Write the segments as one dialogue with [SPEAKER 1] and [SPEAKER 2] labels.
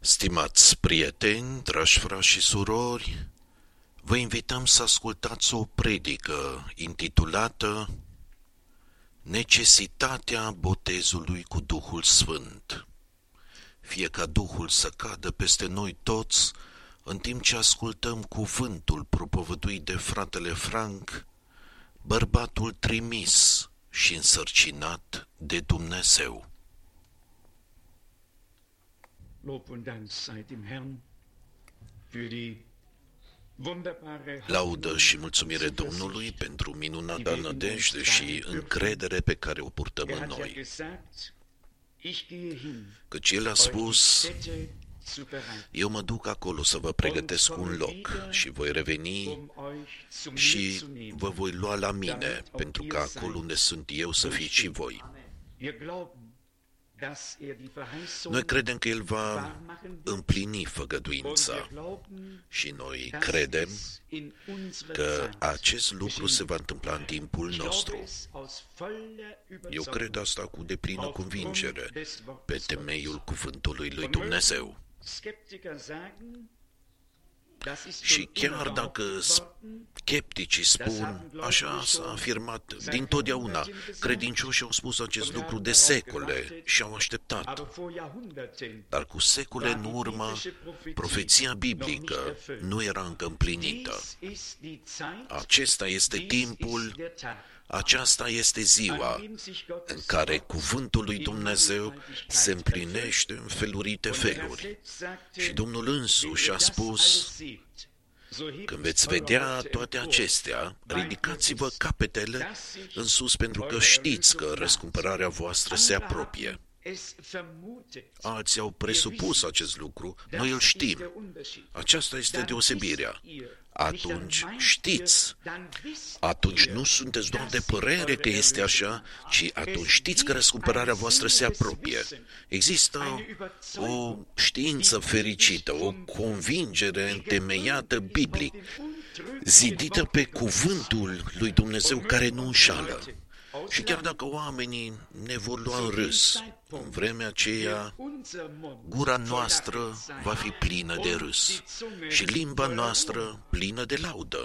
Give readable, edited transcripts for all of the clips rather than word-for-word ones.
[SPEAKER 1] Stimați prieteni, dragi frați și surori, vă invităm să ascultați o predică intitulată Necesitatea botezului cu Duhul Sfânt. Fie ca Duhul să cadă peste noi toți, în timp ce ascultăm cuvântul propovăduit de fratele Frank, bărbatul trimis și însărcinat de Dumnezeu.
[SPEAKER 2] Lob und Dank sei dem Herrn für die wunderbare
[SPEAKER 1] Laudă și mulțumire Domnului pentru minunata nădejde și încredere pe care o purtăm în noi. Căci El a spus, eu mă duc acolo să vă pregătesc un loc și voi reveni și vă voi lua la mine, pentru că acolo unde sunt eu să fiți și voi. Noi credem că El va împlini făgăduința și noi credem că acest lucru se va întâmpla în timpul nostru. Eu cred asta cu deplină convingere, pe temeiul cuvântului lui Dumnezeu. Și chiar dacă scepticii spun, așa s-a afirmat dintotdeauna, credincioșii au spus acest lucru de secole și au așteptat. Dar cu secole în urmă, profeția biblică nu era încă împlinită. Acesta este timpul, aceasta este ziua în care cuvântul lui Dumnezeu se împlinește în felurite feluri. Și Domnul însuși a spus, când veți vedea toate acestea, ridicați-vă capetele în sus, pentru că știți că răscumpărarea voastră se apropie. Alții au presupus acest lucru, noi îl știm. Aceasta este deosebirea. Atunci știți, atunci nu sunteți doar de părere că este așa, ci atunci știți că răscumpărarea voastră se apropie. Există o știință fericită, o convingere întemeiată biblic, zidită pe cuvântul lui Dumnezeu care nu înșală. Și chiar dacă oamenii ne vor lua în râs, în vremea aceea, gura noastră va fi plină de râs și limba noastră plină de laudă.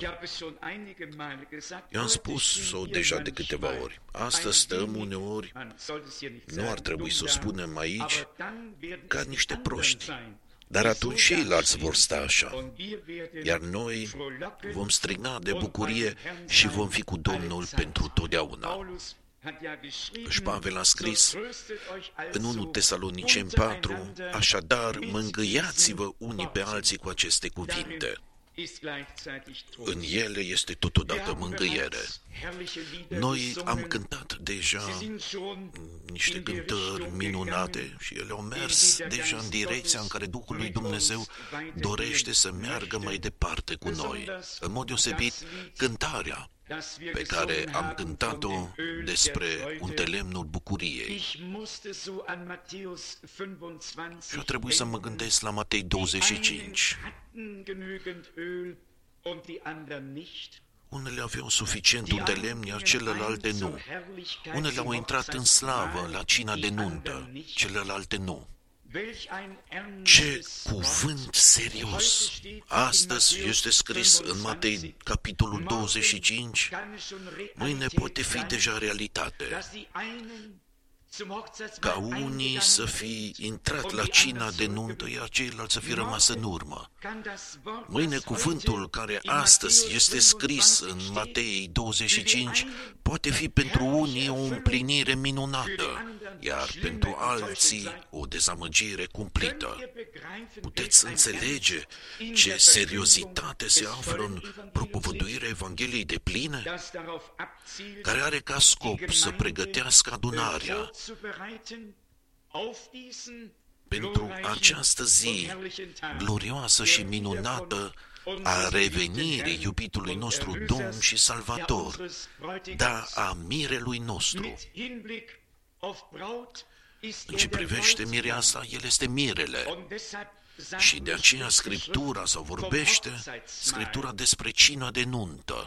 [SPEAKER 1] Eu am spus-o deja de câteva ori. Astăzi stăm uneori, nu ar trebui să o spunem aici, ca niște proști. Dar atunci ceilalți vor sta așa, iar noi vom striga de bucurie și vom fi cu Domnul pentru totdeauna. Și Pavel a scris în 1 Tesaloniceni 4, așadar mângâiați-vă unii pe alții cu aceste cuvinte. În ele este totodată mângâiere. Noi am cântat deja niște cântări minunate și ele au mers deja în direcția în care Duhul lui Dumnezeu dorește să meargă mai departe cu noi. În mod deosebit, cântarea pe care am cântat-o despre untelemnul bucuriei. Și a trebuit să mă gândesc la Matei 25. Unele aveau suficient untelemn, iar celelalte nu. Unele au intrat în slavă la cina de nuntă, celelalte nu. Ce cuvânt serios! Astăzi este scris în Matei, capitolul 25, mâine poate fi deja realitate. Ca unii să fi intrat la cina de nuntă, iar ceilalți să fi rămas în urmă. Mâine cuvântul care astăzi este scris în Matei 25 poate fi pentru unii o împlinire minunată, iar pentru alții o dezamăgire cumplită. Puteți înțelege ce seriozitate se află în propovăduirea Evangheliei depline, care are ca scop să pregătească adunarea pentru această zi glorioasă și minunată a revenirii iubitului nostru Domn și Salvator, da, a mirelui nostru. În ce privește mireasa, el este mirele. Și de aceea Scriptura sau vorbește Scriptura despre cina de nuntă.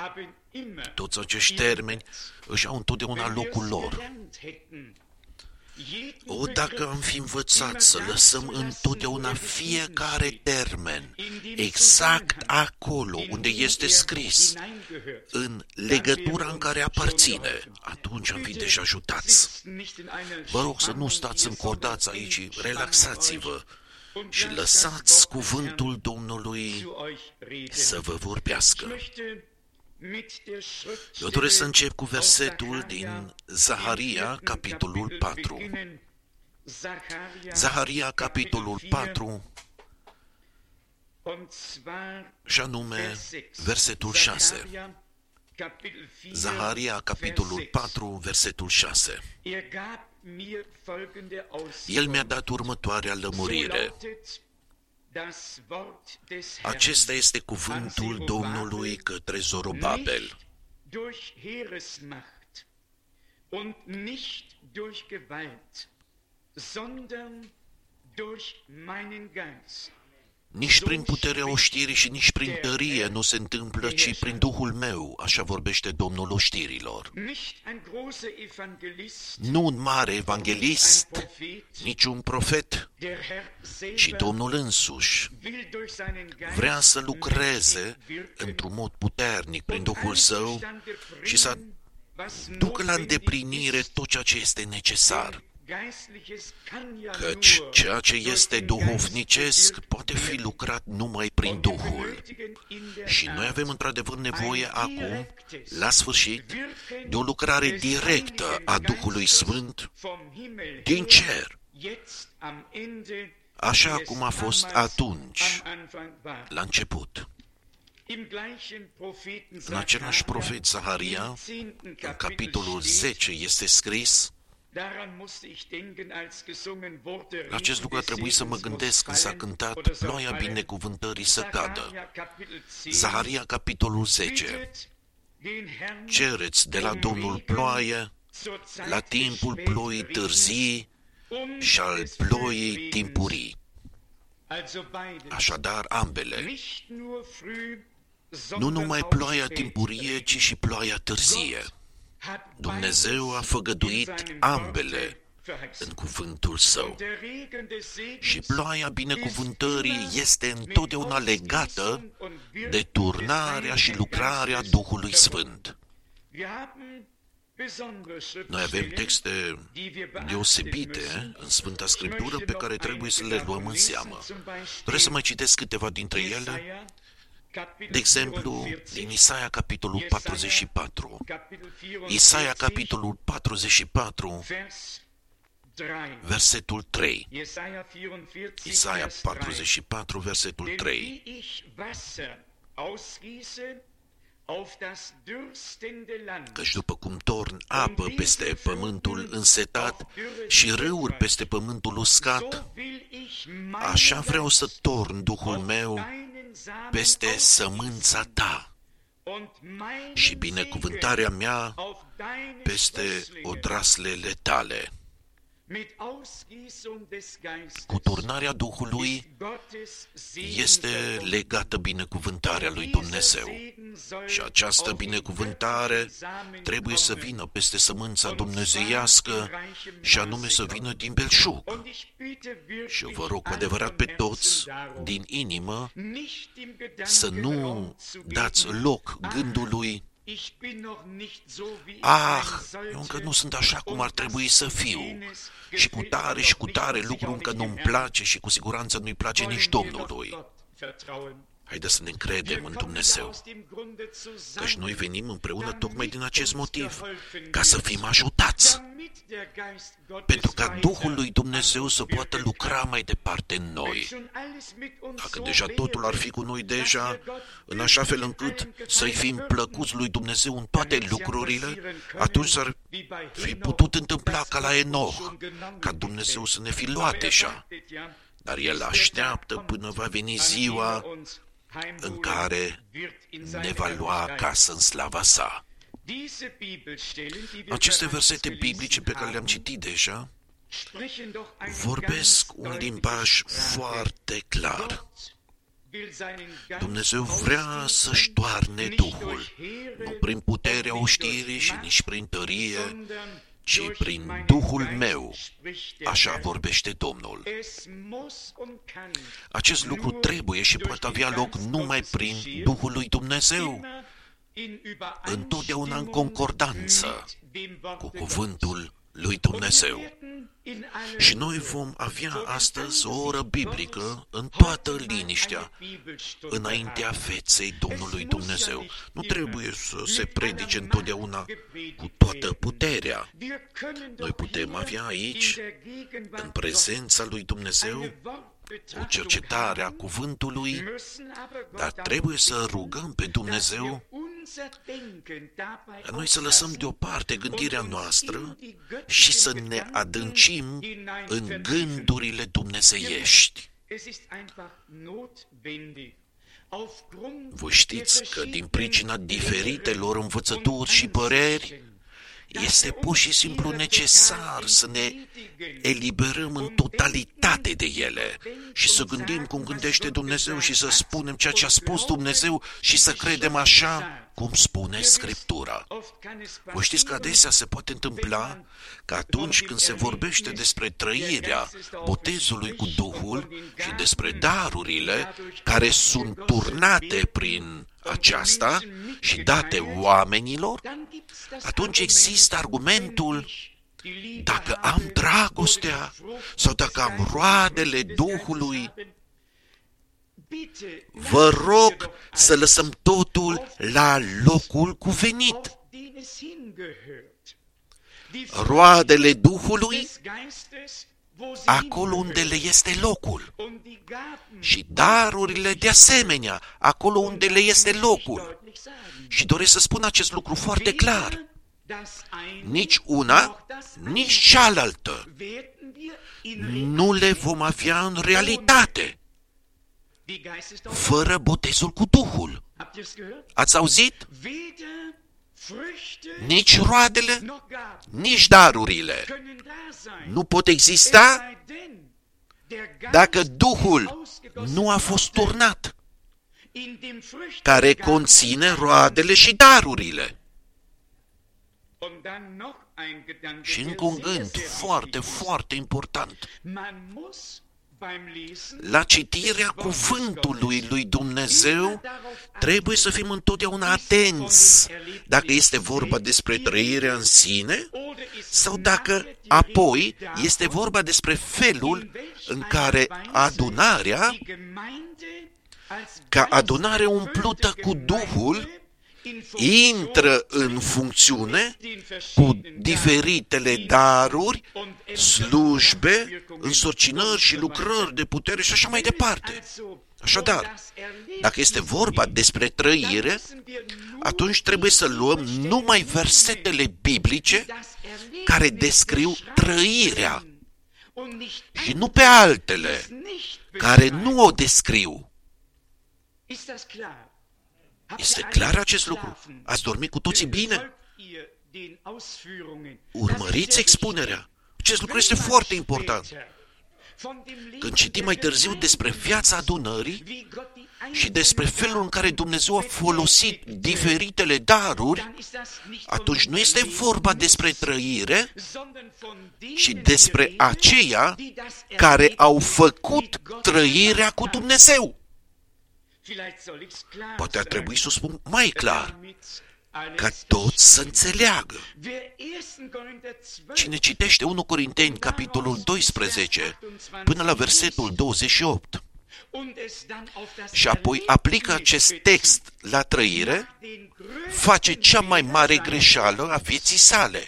[SPEAKER 1] Toți acești termeni își au întotdeauna locul lor. O, dacă am fi învățat să lăsăm întotdeauna fiecare termen exact acolo unde este scris, în legătura în care aparține, atunci am fi deja ajutați. Vă rog să nu stați încordați aici, relaxați-vă și lăsați cuvântul Domnului să vă vorbească. Eu doresc să încep cu versetul din Zaharia, capitolul 4. Zaharia, capitolul 4, și anume versetul 6. Zaharia, capitolul 4, versetul 6. El mi-a dat următoarea lămurire. Acesta este cuvântul Domnului către Zorobabel. Nici prin puterea oștirii și nici prin tărie nu se întâmplă, ci prin Duhul meu, așa vorbește Domnul oștirilor. Nu un mare evanghelist, nici un profet, ci Domnul însuși vrea să lucreze într-un mod puternic prin Duhul Său și să ducă la îndeplinire tot ceea ce este necesar. Căci ceea ce este duhovnicesc poate fi lucrat numai prin Duhul. Și noi avem într-adevăr nevoie acum, la sfârșit, de o lucrare directă a Duhului Sfânt din cer, așa cum a fost atunci, la început. În același profet Zaharia, în capitolul 10, este scris: la acest lucru a trebuit să mă gândesc când s-a cântat ploaia binecuvântării să cadă. Zaharia, capitolul 10. Cereți de la Domnul ploaie, la timpul ploii târzii și al ploii timpurii. Așadar, ambele. Nu numai ploaia timpurie, ci și ploaia târzie. Dumnezeu a făgăduit ambele în cuvântul Său. Și ploaia binecuvântării este întotdeauna legată de turnarea și lucrarea Duhului Sfânt. Noi avem texte deosebite în Sfânta Scriptură pe care trebuie să le luăm în seamă. Doresc să mai citesc câteva dintre ele. De exemplu, din Isaia, capitolul 44. Isaia, capitolul 44, versetul 3. Isaia 44, versetul 3. Căci după cum torn apă peste pământul însetat și râuri peste pământul uscat, așa vreau să torn Duhul meu peste sămânța ta și binecuvântarea mea peste odraslele tale. Cu turnarea Duhului este legată binecuvântarea lui Dumnezeu. Și această binecuvântare trebuie să vină peste sămânța dumnezeiască și anume să vină din belșug. Și eu vă rog cu adevărat pe toți, din inimă, să nu dați loc gândului: eu încă nu sunt așa cum ar trebui să fiu. Și cu tare lucru încă nu-mi place și cu siguranță nu-i place nici Domnului. Haideți să ne încredem în Dumnezeu, căci noi venim împreună tocmai din acest motiv, ca să fim ajutați, pentru ca Duhul lui Dumnezeu să poată lucra mai departe în noi. Dacă deja totul ar fi cu noi deja, în așa fel încât să-i fim plăcuți lui Dumnezeu în toate lucrurile, atunci s-ar fi putut întâmpla ca la Enoch, ca Dumnezeu să ne fi luat deja. Dar El așteaptă până va veni ziua în care ne va lua acasă în slava Sa. Aceste versete biblice pe care le-am citit deja vorbesc un limbaj foarte clar. Dumnezeu vrea să-și toarne Duhul, nu prin puterea oștirii și nici prin tărie, ci prin Duhul meu, așa vorbește Domnul. Acest lucru trebuie și poate avea loc numai prin Duhul lui Dumnezeu, întotdeauna în concordanță cu cuvântul lui Dumnezeu. Și noi vom avea astăzi o oră biblică în toată liniștea, înaintea feței Domnului Dumnezeu. Nu trebuie să se predice întotdeauna cu toată puterea. Noi putem avea aici, în prezența lui Dumnezeu, o cercetare a cuvântului, dar trebuie să rugăm pe Dumnezeu ca noi să lăsăm deoparte gândirea noastră și să ne adâncim în gândurile dumnezeiești. Voi știți că din pricina diferitelor învățături și păreri, este pur și simplu necesar să ne eliberăm în totalitate de ele și să gândim cum gândește Dumnezeu și să spunem ceea ce a spus Dumnezeu și să credem așa cum spune Scriptura. Vă știți că adesea se poate întâmpla că atunci când se vorbește despre trăirea botezului cu Duhul și despre darurile care sunt turnate prin aceasta și date oamenilor, atunci există argumentul: dacă am dragostea sau dacă am roadele Duhului, vă rog să lăsăm totul la locul cuvenit. Roadele Duhului, acolo unde le este locul. Și darurile de asemenea, acolo unde le este locul. Și doresc să spun acest lucru foarte clar. Nici una, nici cealaltă nu le vom avea în realitate fără botezul cu Duhul. Ați auzit? Nici roadele, nici darurile nu pot exista dacă Duhul nu a fost turnat, care conține roadele și darurile. Și încă un gând foarte, foarte important. La citirea cuvântului lui Dumnezeu trebuie să fim întotdeauna atenți dacă este vorba despre trăirea în sine sau dacă apoi este vorba despre felul în care adunarea, ca adunare umplută cu Duhul, intră în funcțiune cu diferitele daruri, slujbe, însărcinări și lucrări de putere și așa mai departe. Așadar, dacă este vorba despre trăire, atunci trebuie să luăm numai versetele biblice care descriu trăirea și nu pe altele care nu o descriu. Este clar acest lucru? Ați dormit cu toții bine? Urmăriți expunerea. Acest lucru este foarte important. Când citim mai târziu despre viața adunării și despre felul în care Dumnezeu a folosit diferitele daruri, atunci nu este vorba despre trăire, ci despre aceia care au făcut trăirea cu Dumnezeu. Poate ar trebui să o spun mai clar, ca toți să înțeleagă. Cine citește 1 Corinteni, capitolul 12, până la versetul 28, și apoi aplică acest text la trăire, face cea mai mare greșeală a vieții sale.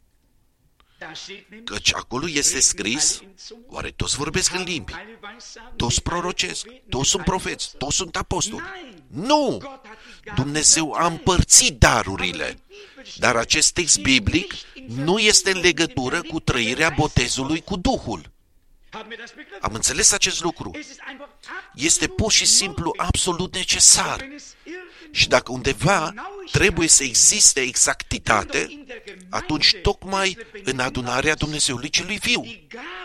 [SPEAKER 1] Căci acolo este scris, oare toți vorbesc în limbi? Toți prorocesc? Toți sunt profeți? Toți sunt apostoli? Nu! Dumnezeu a împărțit darurile, dar acest text biblic nu este în legătură cu trăirea botezului cu Duhul. Am înțeles acest lucru. Este pur și simplu absolut necesar. Și dacă undeva trebuie să existe exactitate, atunci tocmai în adunarea Dumnezeului celui viu.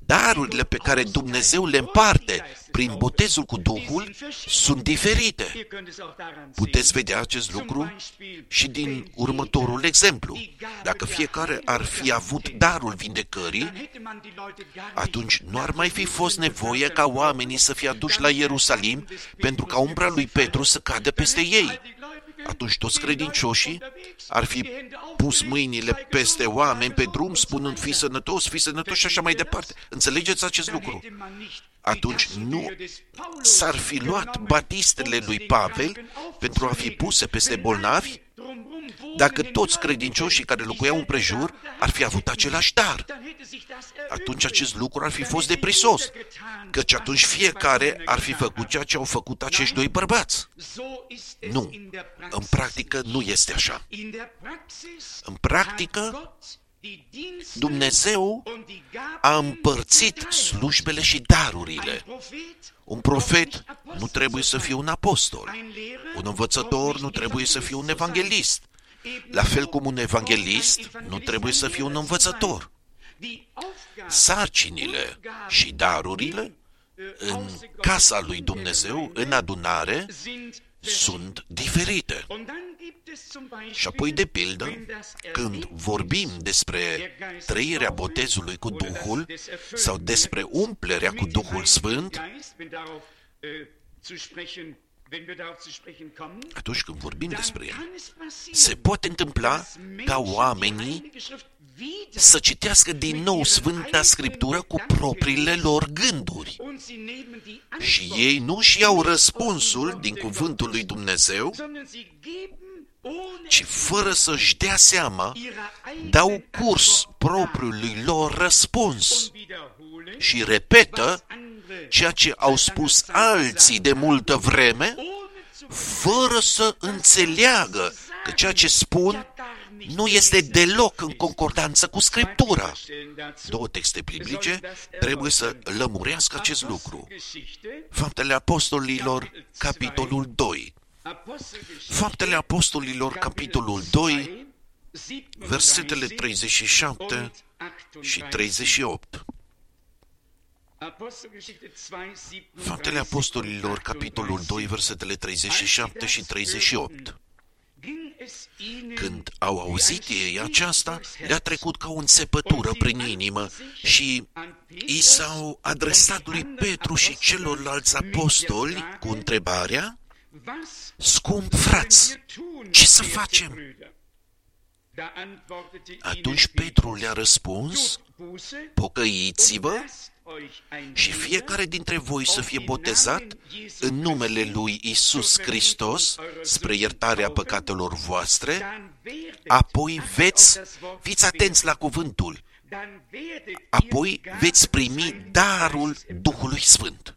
[SPEAKER 1] Darurile pe care Dumnezeu le împarte prin botezul cu Duhul sunt diferite. Puteți vedea acest lucru și din următorul exemplu. Dacă fiecare ar fi avut darul vindecării, atunci nu ar mai fi fost nevoie ca oamenii să fie aduși la Ierusalim pentru ca umbra lui Petru să cadă peste ei. Atunci toți credincioșii ar fi pus mâinile peste oameni pe drum, spunând fii sănătos și așa mai departe. Înțelegeți acest lucru? Atunci nu s-ar fi luat batistele lui Pavel pentru a fi puse peste bolnavi, dacă toți credincioșii care locuiau împrejur ar fi avut același dar. Atunci acest lucru ar fi fost deprisos, căci atunci fiecare ar fi făcut ceea ce au făcut acești doi bărbați. Nu, în practică nu este așa. În practică, Dumnezeu a împărțit slujbele și darurile. Un profet nu trebuie să fie un apostol. Un învățător nu trebuie să fie un evanghelist. La fel cum un evanghelist nu trebuie să fie un învățător. Sarcinile și darurile în casa lui Dumnezeu, în adunare, sunt diferite. Și apoi, de pildă, când vorbim despre trăirea botezului cu Duhul sau despre umplerea cu Duhul Sfânt, atunci când vorbim despre el, se poate întâmpla ca oamenii să citească din nou Sfânta Scriptură cu propriile lor gânduri. Și ei nu-și iau răspunsul din cuvântul lui Dumnezeu, ci fără să-și dea seama, dau curs propriului lor răspuns și repetă ceea ce au spus alții de multă vreme, fără să înțeleagă că ceea ce spun nu este deloc în concordanță cu Scriptura. Două texte biblice trebuie să lămurească acest lucru. Faptele Apostolilor, capitolul 2. Faptele Apostolilor, capitolul 2, versetele 37 și 38. Faptele Apostolilor, capitolul 2, versetele 37 și 38. Când au auzit ei aceasta, le-a trecut ca o înțepătură prin inimă și i s-au adresat lui Petru și celorlalți apostoli cu întrebarea: scump frați, ce să facem? Atunci Petru le-a răspuns: pocăiți-vă și fiecare dintre voi să fie botezat în numele lui Iisus Hristos spre iertarea păcatelor voastre, apoi fiți atenți la cuvântul, apoi veți primi darul Duhului Sfânt.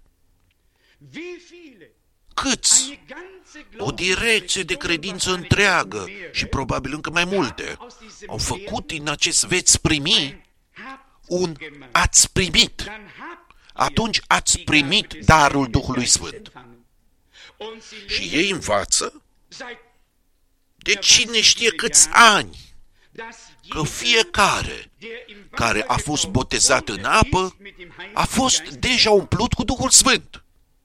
[SPEAKER 1] Câți? O direcție de credință întreagă și probabil încă mai multe au făcut din acest veți primi un ați primit. Atunci ați primit darul Duhului Sfânt. Și ei învață de cine știe câți ani că fiecare care a fost botezat în apă a fost deja umplut cu Duhul Sfânt.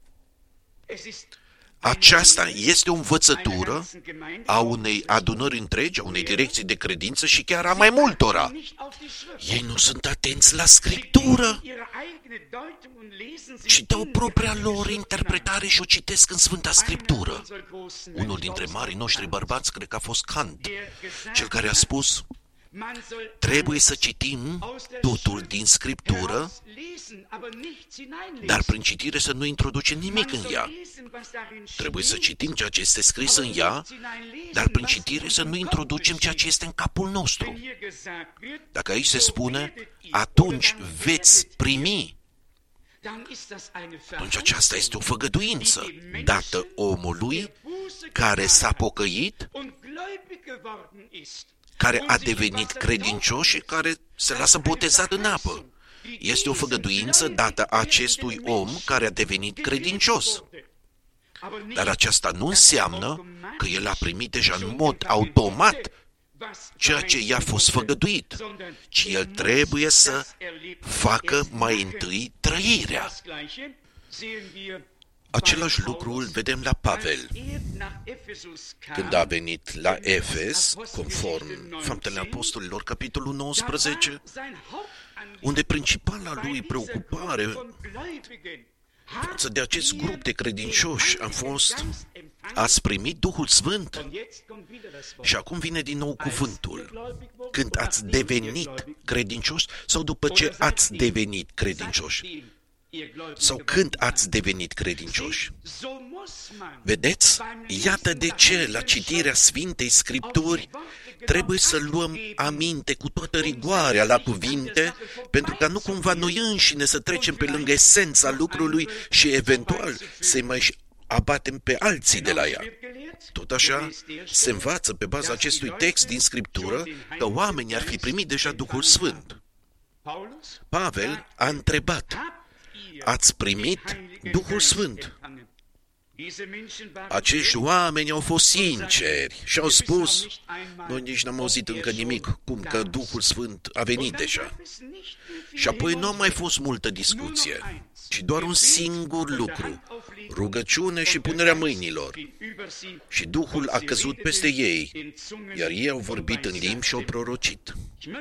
[SPEAKER 1] Aceasta este o învățătură a unei adunări întregi, a unei direcții de credință și chiar a mai multora. Ei nu sunt atenți la Scriptură, ci dau propria lor interpretare și o citesc în Sfânta Scriptură. Unul dintre marii noștri bărbați, cred că a fost Kant, cel care a spus: trebuie să citim totul din Scriptură, dar prin citire să nu introducem nimic în ea. Trebuie să citim ceea ce este scris în ea, dar prin citire să nu introducem ceea ce este în capul nostru. Dacă aici se spune, atunci veți primi, atunci aceasta este o făgăduință dată omului care s-a pocăit, care a devenit credincios și care se lasă botezat în apă. Este o făgăduință dată acestui om care a devenit credincios. Dar aceasta nu înseamnă că el a primit deja în mod automat ceea ce i-a fost făgăduit, ci el trebuie să facă mai întâi trăirea. Același lucru îl vedem la Pavel. Când a venit la Efes, conform Faptele Apostolilor, capitolul 19, unde principala lui preocupare față de acest grup de credincioși a fost: ați primit Duhul Sfânt? Și acum vine din nou cuvântul. Când ați devenit credincioși sau după ce ați devenit credincioși? Sau când ați devenit credincioși? Vedeți? Iată de ce la citirea Sfintei Scripturi trebuie să luăm aminte cu toată rigoarea la cuvinte, pentru ca nu cumva noi înșine să trecem pe lângă esența lucrului și eventual să-i mai abatem pe alții de la ea. Tot așa, se învață pe baza acestui text din Scriptură că oamenii ar fi primit deja Duhul Sfânt. Pavel a întrebat: ați primit Duhul Sfânt? Acești oameni au fost sinceri și au spus: noi nici n-am auzit încă nimic, cum că Duhul Sfânt a venit deja. Și apoi nu a mai fost multă discuție, ci doar un singur lucru: rugăciune și punerea mâinilor. Și Duhul a căzut peste ei, iar ei au vorbit în limbi și au prorocit.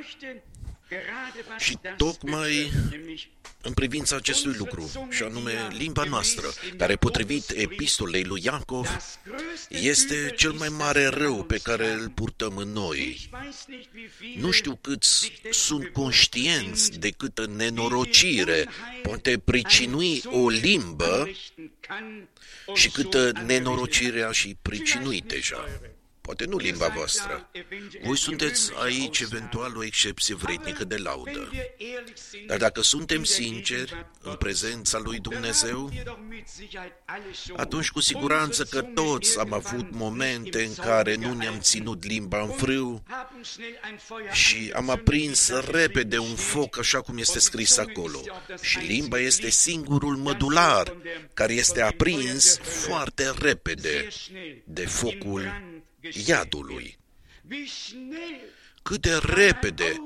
[SPEAKER 1] Și tocmai în privința acestui lucru, și anume limba noastră, care potrivit epistolei lui Iacov, este cel mai mare rău pe care îl purtăm în noi. Nu știu câți sunt conștienți de câtă nenorocire poate pricinui o limbă și câtă nenorocire a și pricinuit deja. Poate nu limba voastră. Voi sunteți aici eventual o excepție vrednică de laudă. Dar dacă suntem sinceri în prezența lui Dumnezeu, atunci cu siguranță că toți am avut momente în care nu ne-am ținut limba în frâu și am aprins repede un foc așa cum este scris acolo. Și limba este singurul mădular care este aprins foarte repede de focul iadului. Cât de repede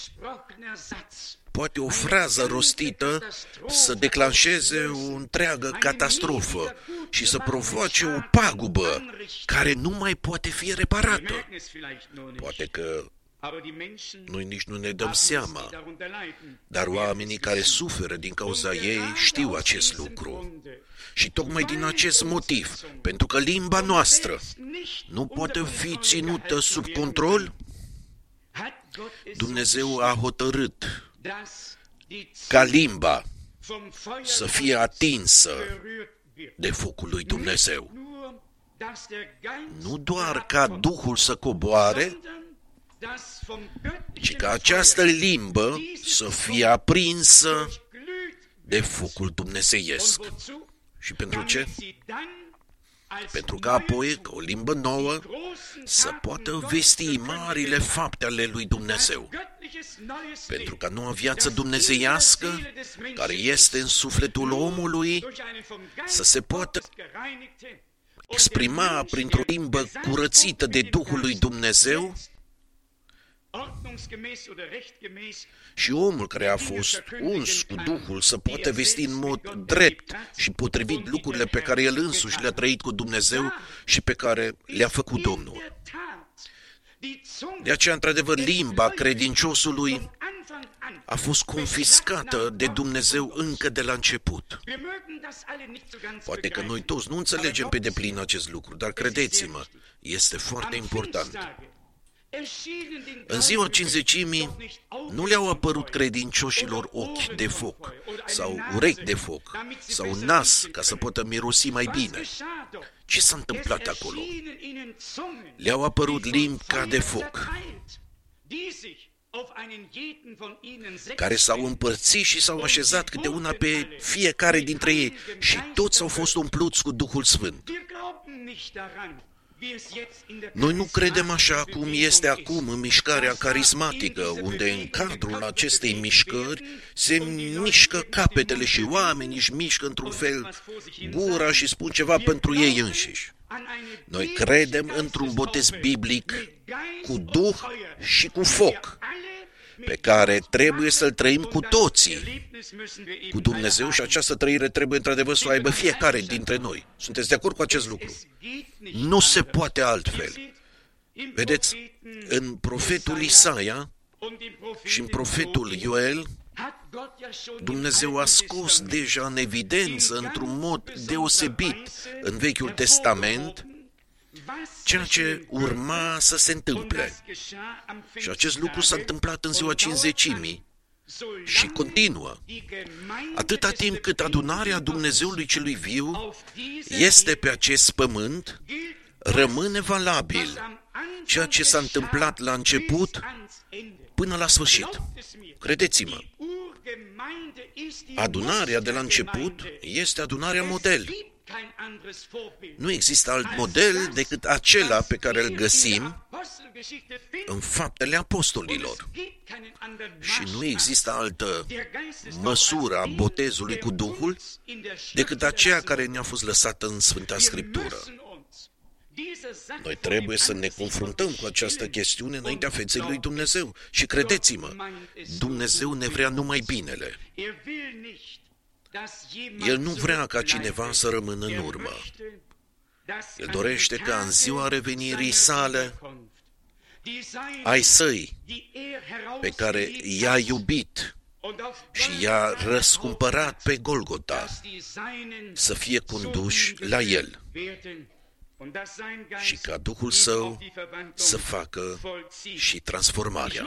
[SPEAKER 1] poate o frază rostită să declanșeze o întreagă catastrofă și să provoace o pagubă care nu mai poate fi reparată. Poate că noi nici nu ne dăm seama, dar oamenii care suferă din cauza ei știu acest lucru. Și tocmai din acest motiv, pentru că limba noastră nu poate fi ținută sub control, Dumnezeu a hotărât ca limba să fie atinsă de focul lui Dumnezeu. Nu doar ca Duhul să coboare, ci ca această limbă să fie aprinsă de focul dumnezeiesc. Și pentru ce? Pentru că apoi, ca o limbă nouă, să poată vesti marile fapte ale lui Dumnezeu. Pentru ca noua viață dumnezeiască, care este în sufletul omului, să se poată exprima printr-o limbă curățită de Duhul lui Dumnezeu, și omul care a fost uns cu Duhul să poată vesti în mod drept și potrivit lucrurile pe care el însuși le-a trăit cu Dumnezeu și pe care le-a făcut Domnul. De aceea, într-adevăr, limba credinciosului a fost confiscată de Dumnezeu încă de la început. Poate că noi toți nu înțelegem pe deplin acest lucru, dar credeți-mă, este foarte important. În ziua Cincizecimii nu le-au apărut credincioșilor ochi de foc sau urechi de foc sau nas ca să poată mirosi mai bine. Ce s-a întâmplat acolo? Le-au apărut limbi ca de foc, care s-au împărțit și s-au așezat câte una pe fiecare dintre ei și toți au fost umpluți cu Duhul Sfânt. Noi nu credem așa cum este acum în mișcarea carismatică, unde în cadrul acestei mișcări se mișcă capetele și oamenii își mișcă într-un fel gura și spun ceva pentru ei înșiși. Noi credem într-un botez biblic cu duh și cu foc, pe care trebuie să-l trăim cu toții, cu Dumnezeu, și această trăire trebuie într-adevăr să o aibă fiecare dintre noi. Sunteți de acord cu acest lucru? Nu se poate altfel. Vedeți, în profetul Isaia și în profetul Ioel, Dumnezeu a scos deja în evidență, într-un mod deosebit, în Vechiul Testament, ceea ce urma să se întâmple. Și acest lucru s-a întâmplat în ziua Cincizecimii și continuă. Atâta timp cât adunarea Dumnezeului celui viu este pe acest pământ, rămâne valabil ceea ce s-a întâmplat la început până la sfârșit. Credeți-mă, adunarea de la început este adunarea model. Nu există alt model decât acela pe care îl găsim în Faptele Apostolilor. Și nu există altă măsură a botezului cu Duhul decât aceea care ne-a fost lăsată în Sfânta Scriptură. Noi trebuie să ne confruntăm cu această chestiune înaintea feței lui Dumnezeu. Și credeți-mă, Dumnezeu ne vrea numai binele. El nu vrea ca cineva să rămână în urmă. El dorește ca în ziua revenirii sale, ai săi, pe care i-a iubit și i-a răscumpărat pe Golgota, să fie conduși la El și ca Duhul Său să facă și transformarea.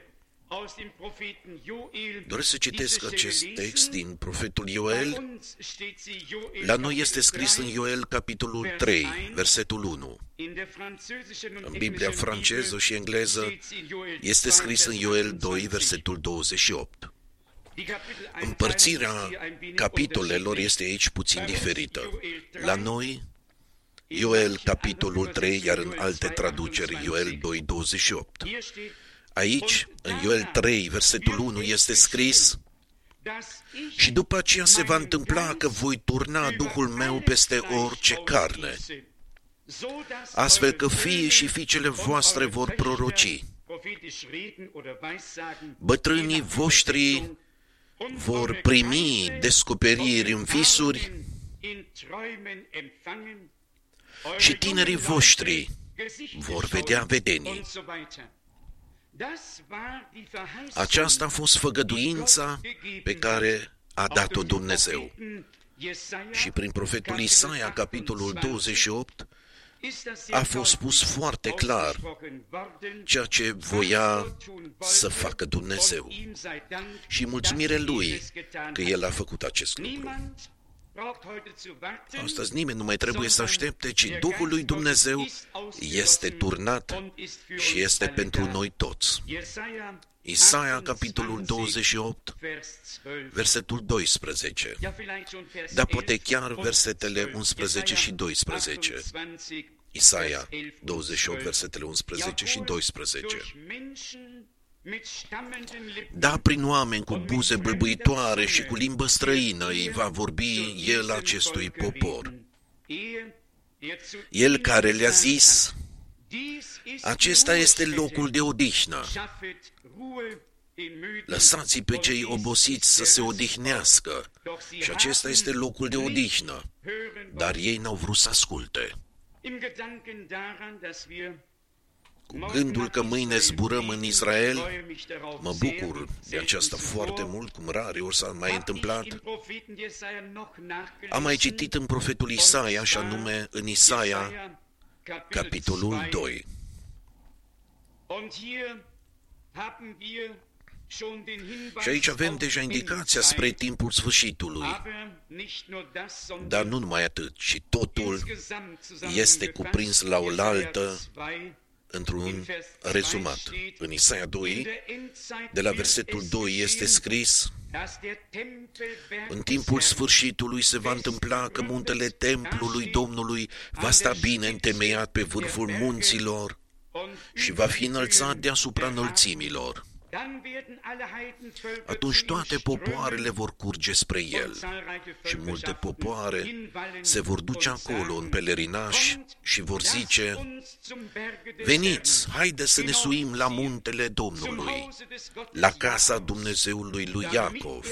[SPEAKER 1] Doresc să citesc acest text din profetul Ioel. La noi este scris în Ioel, capitolul 3, versetul 1. În Biblia franceză și engleză este scris în Ioel 2, versetul 28. Împărțirea capitolelor este aici puțin diferită. La noi, Ioel, capitolul 3, iar în alte traduceri, Ioel 2, 28. Aici, în Ioel 3, versetul 1, este scris: și după aceea se va întâmpla că voi turna Duhul meu peste orice carne, astfel că fiii și fiicele voastre vor proroci. Bătrânii voștri vor primi descoperiri în visuri și tinerii voștri vor vedea vedenii. Aceasta a fost făgăduința pe care a dat-o Dumnezeu. Și prin profetul Isaia, capitolul 28, a fost spus foarte clar ceea ce voia să facă Dumnezeu. Și mulțumire Lui că El a făcut acest lucru. Astăzi nimeni nu mai trebuie să aștepte, ci Duhul lui Dumnezeu este turnat și este pentru noi toți. Isaia, capitolul 28, versetul 12. Dar poate chiar versetele 11 și 12. Isaia 28, versetele 11 și 12. Da, prin oameni cu buze bâlbâitoare și cu limbă străină îi va vorbi El acestui popor. El care le-a zis: acesta este locul de odihnă. Lăsați pe cei obosiți să se odihnească. Și acesta este locul de odihnă. Dar ei n-au vrut să asculte. Cu gândul că mâine zburăm în Israel, mă bucur de aceasta foarte mult, cum rare ori s-a mai întâmplat. Am mai citit în profetul Isaia, și anume în Isaia, capitolul 2. Și aici avem deja indicația spre timpul sfârșitului. Dar nu numai atât, ci totul este cuprins la oaltă într-un rezumat. În Isaia 2, de la versetul 2, este scris: în timpul sfârșitului se va întâmpla că muntele templului Domnului va sta bine întemeiat pe vârful munților și va fi înălțat deasupra înălțimilor. atunci toate popoarele vor curge spre el și multe popoare se vor duce acolo în pelerinaș și vor zice: veniți, haideți să ne suim la muntele Domnului, la casa Dumnezeului lui Iacov,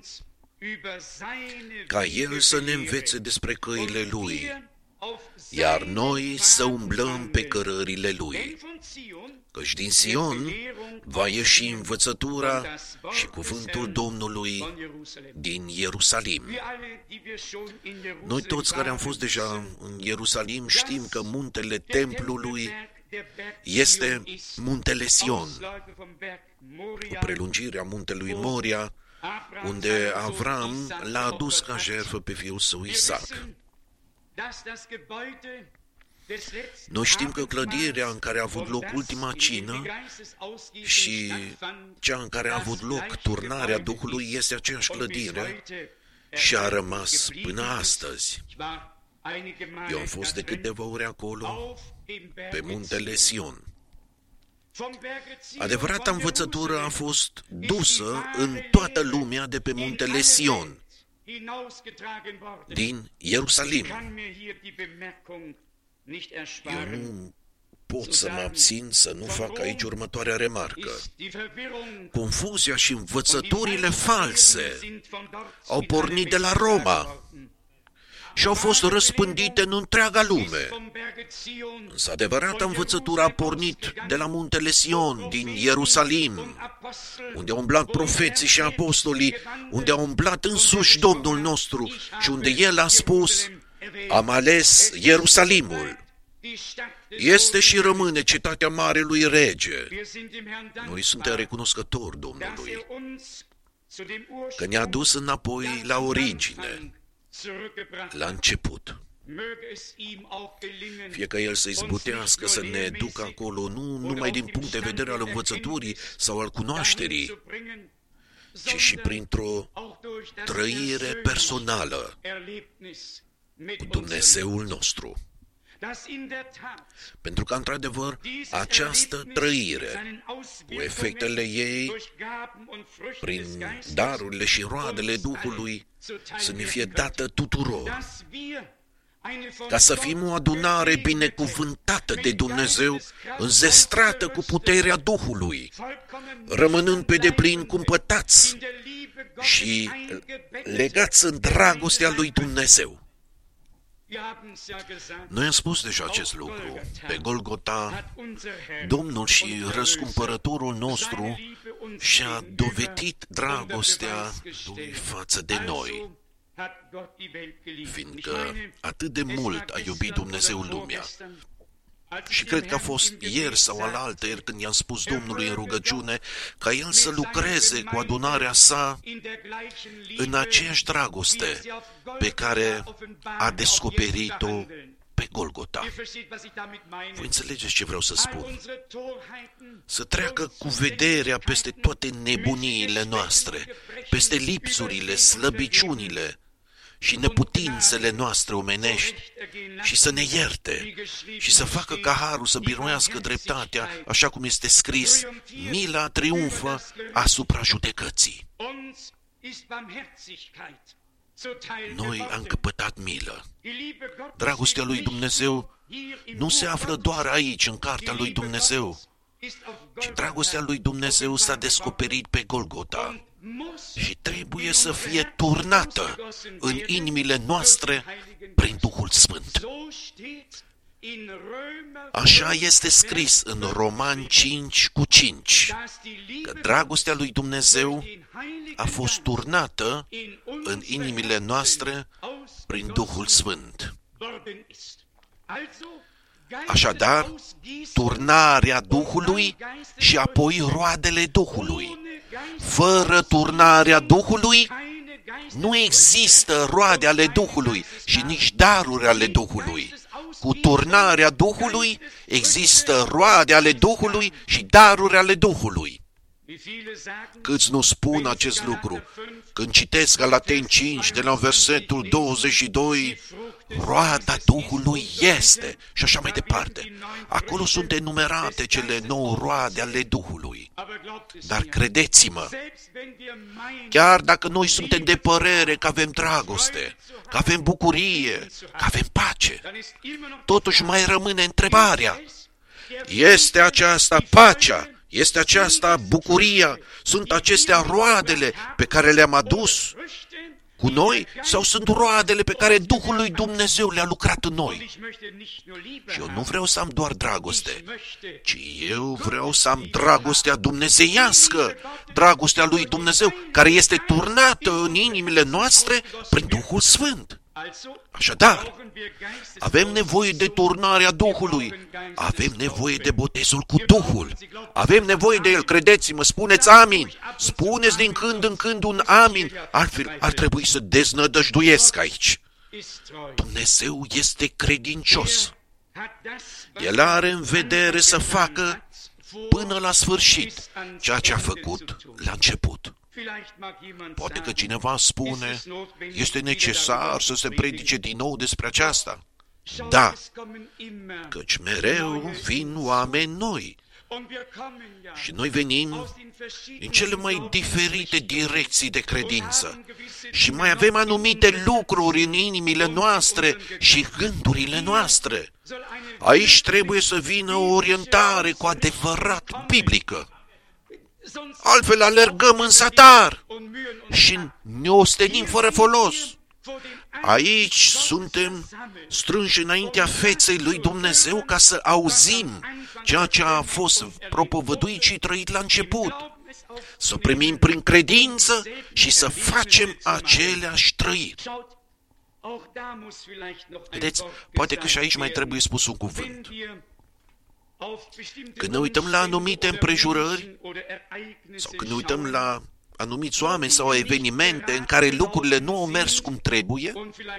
[SPEAKER 1] ca El să ne învețe despre căile Lui, iar noi să umblăm pe cărările Lui. Căci din Sion va ieși învățătura și cuvântul Domnului din Ierusalim. Noi toți care am fost deja în Ierusalim știm că muntele templului este muntele Sion, o prelungire a muntelui Moria, unde Avram l-a adus ca jertfă pe fiul său Isaac. Noi știm că clădirea în care a avut loc ultima cină și cea în care a avut loc turnarea Duhului este aceeași clădire și a rămas până astăzi. Eu am fost de câteva ori acolo, pe muntele Sion. Adevărata învățătură a fost dusă în toată lumea de pe muntele Sion, din Ierusalim. Eu nu pot să mă abțin să nu fac aici următoarea remarcă. Confuzia și învățăturile false au pornit de la Roma și au fost răspândite în întreaga lume. Însă adevărata învățătură a pornit de la muntele Sion, din Ierusalim, unde au umblat profeții și apostolii, unde a umblat însuși Domnul nostru și unde El a spus: am ales Ierusalimul. Este și rămâne cetatea Marelui Rege. Noi suntem recunoscători Domnului că ne-a dus înapoi la origine, la început. Fie că El să izbutească să ne ducă acolo, nu numai din punct de vedere al învățăturii sau al cunoașterii, ci și printr-o trăire personală cu Dumnezeul nostru. Pentru că, într-adevăr, această trăire, cu efectele ei, prin darurile și roadele Duhului, să ne fie dată tuturor, ca să fim o adunare binecuvântată de Dumnezeu, înzestrată cu puterea Duhului, rămânând pe deplin cumpătați și legați în dragostea lui Dumnezeu. Noi am spus deja acest lucru. Pe Golgota, Domnul și răscumpărătorul nostru și-a dovedit dragostea Lui față de noi, fiindcă atât de mult a iubit Dumnezeu lumea. Și cred că a fost ieri sau alaltăieri când i-am spus Domnului în rugăciune ca El să lucreze cu adunarea sa în aceeași dragoste pe care a descoperit-o pe Golgota. Voi înțelegeți ce vreau să spun? Să treacă cu vederea peste toate nebuniile noastre, peste lipsurile, slăbiciunile și neputințele noastre omenești și să ne ierte și să facă ca harul să biruiască dreptatea, așa cum este scris: mila triumfă asupra judecății. Noi am căpătat milă. Dragostea lui Dumnezeu nu se află doar aici, în cartea lui Dumnezeu, ci dragostea lui Dumnezeu s-a descoperit pe Golgota și trebuie să fie turnată în inimile noastre prin Duhul Sfânt. Așa este scris în Romani 5:5, că dragostea lui Dumnezeu a fost turnată în inimile noastre prin Duhul Sfânt. Așadar, turnarea Duhului și apoi roadele Duhului. Fără turnarea Duhului nu există roade ale Duhului și nici daruri ale Duhului. Cu turnarea Duhului există roade ale Duhului și daruri ale Duhului. Câți nu spun acest lucru? Când citesc Galateni 5, de la versetul 22, roada Duhului este, și așa mai departe. Acolo sunt enumerate cele 9 roade ale Duhului. Dar credeți-mă, chiar dacă noi suntem de părere că avem dragoste, că avem bucurie, că avem pace, totuși mai rămâne întrebarea: este aceasta pacea? Este aceasta bucuria? Sunt acestea roadele pe care le-am adus cu noi? Sau sunt roadele pe care Duhul lui Dumnezeu le-a lucrat în noi? Și eu nu vreau să am doar dragoste, ci eu vreau să am dragostea dumnezeiască, dragostea lui Dumnezeu, care este turnată în inimile noastre prin Duhul Sfânt. Așadar, avem nevoie de turnarea Duhului, avem nevoie de botezul cu Duhul, avem nevoie de el, credeți-mă, spuneți amin, spuneți din când în când un amin, altfel ar trebui să deznădăjduiesc aici. Dumnezeu este credincios, El are în vedere să facă până la sfârșit ceea ce a făcut la început. Poate că cineva spune, este necesar să se predice din nou despre aceasta. Da, căci mereu vin oameni noi și noi venim din cele mai diferite direcții de credință și mai avem anumite lucruri în inimile noastre și gândurile noastre. Aici trebuie să vină o orientare cu adevărat biblică. Altfel alergăm în satar și ne ostenim fără folos. Aici suntem strânși înaintea feței lui Dumnezeu ca să auzim ceea ce a fost propovăduit și trăit la început. Să primim prin credință și să facem aceleași trăiri. Vedeți, poate că și aici mai trebuie spus un cuvânt. Când ne uităm la anumite împrejurări sau când ne uităm la anumiți oameni sau evenimente în care lucrurile nu au mers cum trebuie,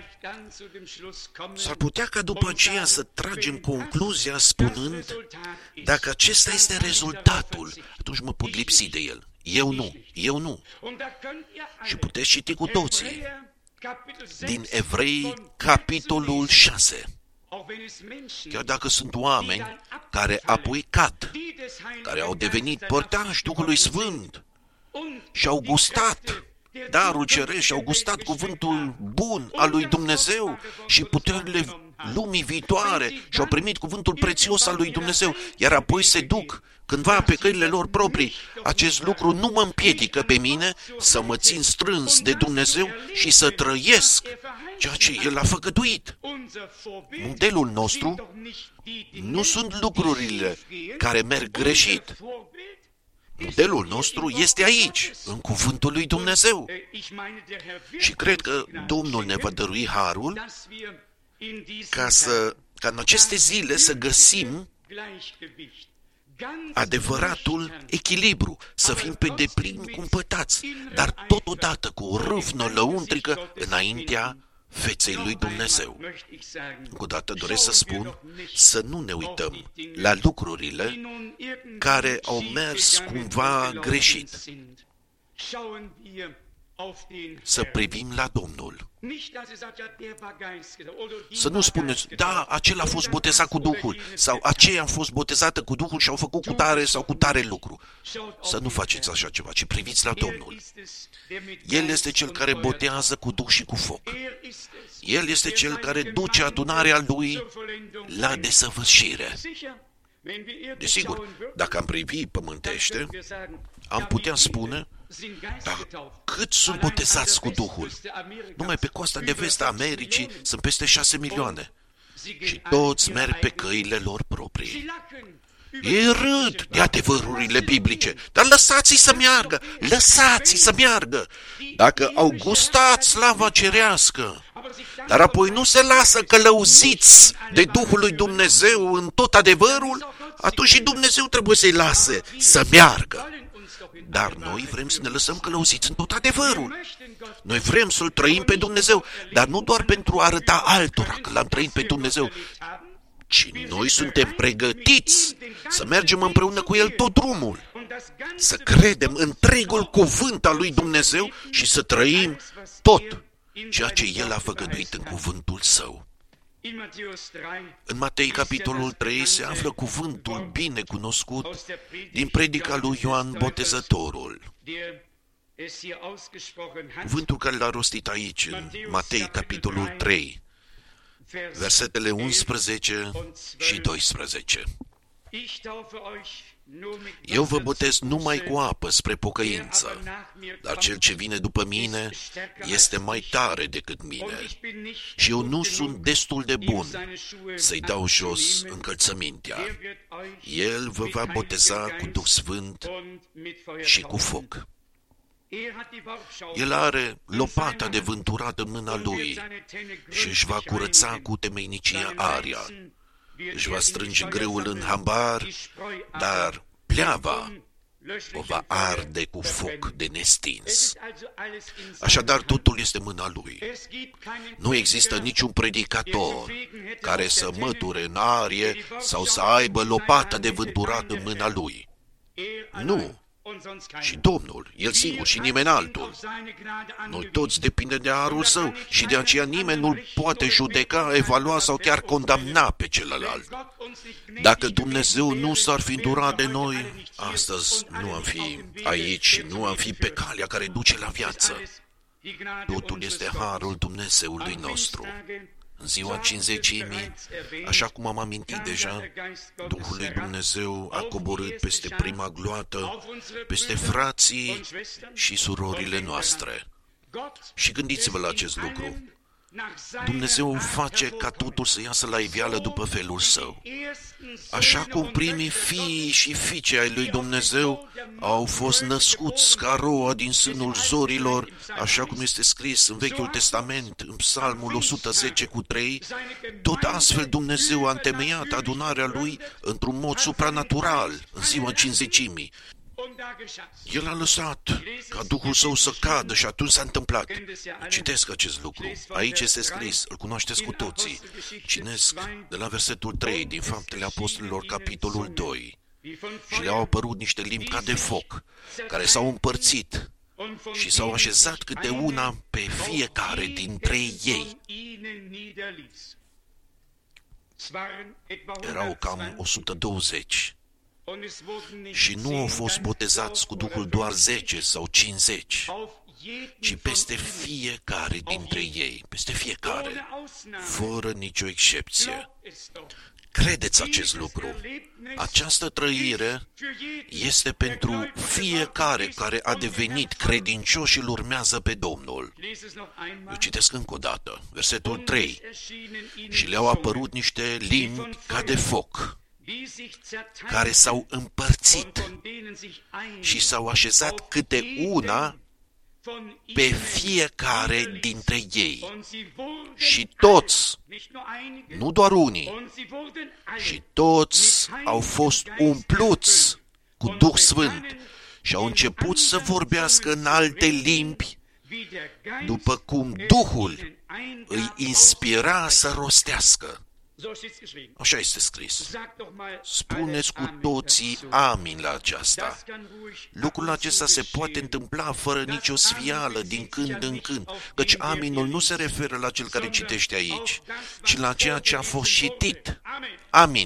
[SPEAKER 1] s-ar putea ca după aceea să tragem concluzia spunând, dacă acesta este rezultatul, atunci mă pot lipsi de el. Eu nu. Și puteți citi cu toții din Evrei, capitolul 6. Chiar dacă sunt oameni care apoi cad, care au devenit părtași Duhului Sfânt și au gustat darul ceresc și au gustat cuvântul bun al lui Dumnezeu și puterile lumii viitoare și au primit cuvântul prețios al lui Dumnezeu, iar apoi se duc cândva pe căile lor proprii, acest lucru nu mă împiedică pe mine să mă țin strâns de Dumnezeu și să trăiesc ceea ce El a făgăduit. Modelul nostru nu sunt lucrurile care merg greșit. Modelul nostru este aici, în cuvântul lui Dumnezeu. Și cred că Domnul ne va dărui harul ca în aceste zile să găsim adevăratul echilibru, să fim pe deplin cumpătați, dar totodată cu o râvnă lăuntrică înaintea feței lui Dumnezeu. Încă o dată doresc să spun să nu ne uităm la lucrurile care au mers cumva greșit. Să privim la Domnul. Să nu spuneți, da, acela a fost botezat cu Duhul, sau aceea a fost botezată cu Duhul și au făcut cu tare sau cu tare lucru. Să nu faceți așa ceva, ci priviți la Domnul. El este Cel care botează cu Duh și cu foc. El este Cel care duce adunarea Lui la desăvârșire. Desigur, dacă am privi pământește, am putea spune, dar cât sunt botezați cu Duhul? Numai pe coasta de vest a Americii sunt peste 6 milioane. Și toți merg pe căile lor proprii. Ei râd de adevărurile biblice, dar lăsați-i să meargă, lăsați-i să meargă. Dacă au gustat slava cerească, dar apoi nu se lasă călăuziți de Duhul lui Dumnezeu în tot adevărul, atunci și Dumnezeu trebuie să-i lase să meargă. Dar noi vrem să ne lăsăm călăuziți în tot adevărul. Noi vrem să-L trăim pe Dumnezeu, dar nu doar pentru a arăta altora că L-am trăit pe Dumnezeu, ci noi suntem pregătiți să mergem împreună cu El tot drumul. să credem întregul cuvânt al lui Dumnezeu și să trăim tot ceea ce El a făgăduit în cuvântul Său. În Matei, capitolul 3, se află cuvântul bine cunoscut din predica lui Ioan Botezătorul. Cuvântul care l-a rostit aici, în Matei, capitolul 3, versetele 11 și 12. Eu vă botez numai cu apă spre pocăință, dar cel ce vine după mine este mai tare decât mine și eu nu sunt destul de bun să-i dau jos încălțămintea. El vă va boteza cu Duh Sfânt și cu foc. El are lopata de vânturat în mâna lui și își va curăța cu temeinicia aria. Își va strânge greul în hambar, dar pleava o va arde cu foc de nestins. Așadar, totul este mâna lui. Nu există niciun predicator care să măture în arie sau să aibă lopata de vânturat în mâna lui. Nu. Și Domnul, El singur și nimeni altul. Noi toți depindem de harul Său și de aceea nimeni nu-L poate judeca, evalua sau chiar condamna pe celălalt. Dacă Dumnezeu nu s-ar fi îndurat de noi, astăzi nu am fi aici și nu am fi pe calea care duce la viață. Totul este harul Dumnezeului nostru. În ziua Cincizecimii, așa cum am amintit deja, Duhul lui Dumnezeu a coborât peste prima gloată, peste frații și surorile noastre. Și gândiți-vă la acest lucru. Dumnezeu face ca totul să iasă la iveală după felul Său. Așa cum primii fii și fiice ai lui Dumnezeu au fost născuți ca roa din sânul zorilor, așa cum este scris în Vechiul Testament, în Psalmul 110:3, tot astfel Dumnezeu a întemeiat adunarea Lui într-un mod supranatural în ziua Cincizecimii. El a lăsat ca Duhul Său să cadă și atunci s-a întâmplat. Citesc acest lucru. Aici este scris, îl cunoașteți cu toții. Citesc de la versetul 3 din Faptele Apostolilor, capitolul 2. Și le-au apărut niște limbi ca de foc, care s-au împărțit și s-au așezat câte una pe fiecare dintre ei. Erau cam 120. Și nu au fost botezați cu Duhul doar 10 sau 50, ci peste fiecare dintre ei, peste fiecare, fără nicio excepție. Credeți acest lucru. Această trăire este pentru fiecare care a devenit credincios și îl urmează pe Domnul. Eu citesc încă o dată, versetul 3. Și le-au apărut niște limbi ca de foc, care s-au împărțit și s-au așezat câte una pe fiecare dintre ei. Și toți, nu doar unii, și toți au fost umpluți cu Duh Sfânt și au început să vorbească în alte limbi, după cum Duhul îi inspira să rostească. Așa este scris. Spuneți cu toții amin la aceasta. Lucrul acesta se poate întâmpla fără nicio sfială din când în când, căci aminul nu se referă la cel care citește aici, ci la ceea ce a fost citit. Amin.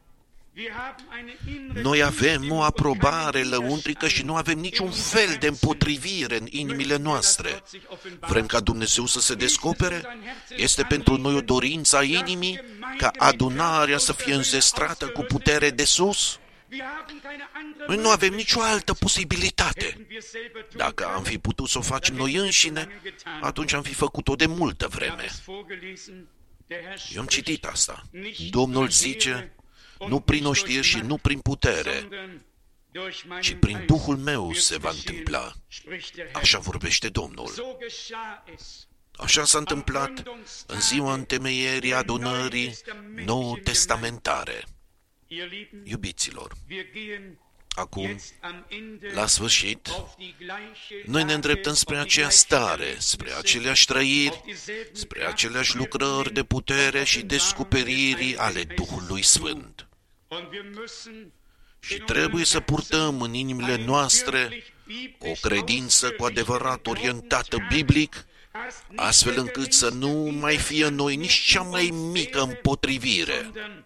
[SPEAKER 1] Noi avem o aprobare lăuntrică și nu avem niciun fel de împotrivire în inimile noastre. Vrem ca Dumnezeu să se descopere? Este pentru noi o dorință a inimii ca adunarea să fie înzestrată cu putere de sus? Noi nu avem nicio altă posibilitate. Dacă am fi putut să o facem noi înșine, atunci am fi făcut-o de multă vreme. Eu am citit asta. Domnul zice, nu prin oștiri și nu prin putere, ci prin Duhul meu se va întâmpla. Așa vorbește Domnul. Așa s-a întâmplat în ziua întemeierii adunării nou-testamentare. Iubiților, acum, la sfârșit, noi ne îndreptăm spre aceeași stare, spre aceleași trăiri, spre aceleași lucrări de putere și descoperiri ale Duhului Sfânt. Și trebuie să purtăm în inimile noastre o credință cu adevărat orientată biblic, astfel încât să nu mai fie în noi nici cea mai mică împotrivire,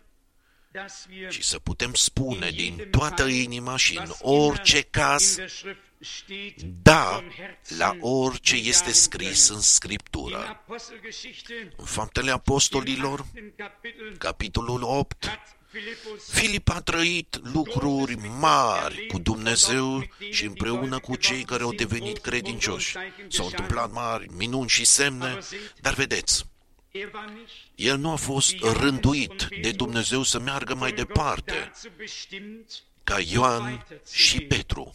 [SPEAKER 1] ci să putem spune din toată inima și în orice caz, da, la orice este scris în Scriptură. În Faptele Apostolilor, capitolul 8, Filip a trăit lucruri mari cu Dumnezeu și împreună cu cei care au devenit credincioși. S-au întâmplat mari minuni și semne, dar vedeți, el nu a fost rânduit de Dumnezeu să meargă mai departe ca Ioan și Petru.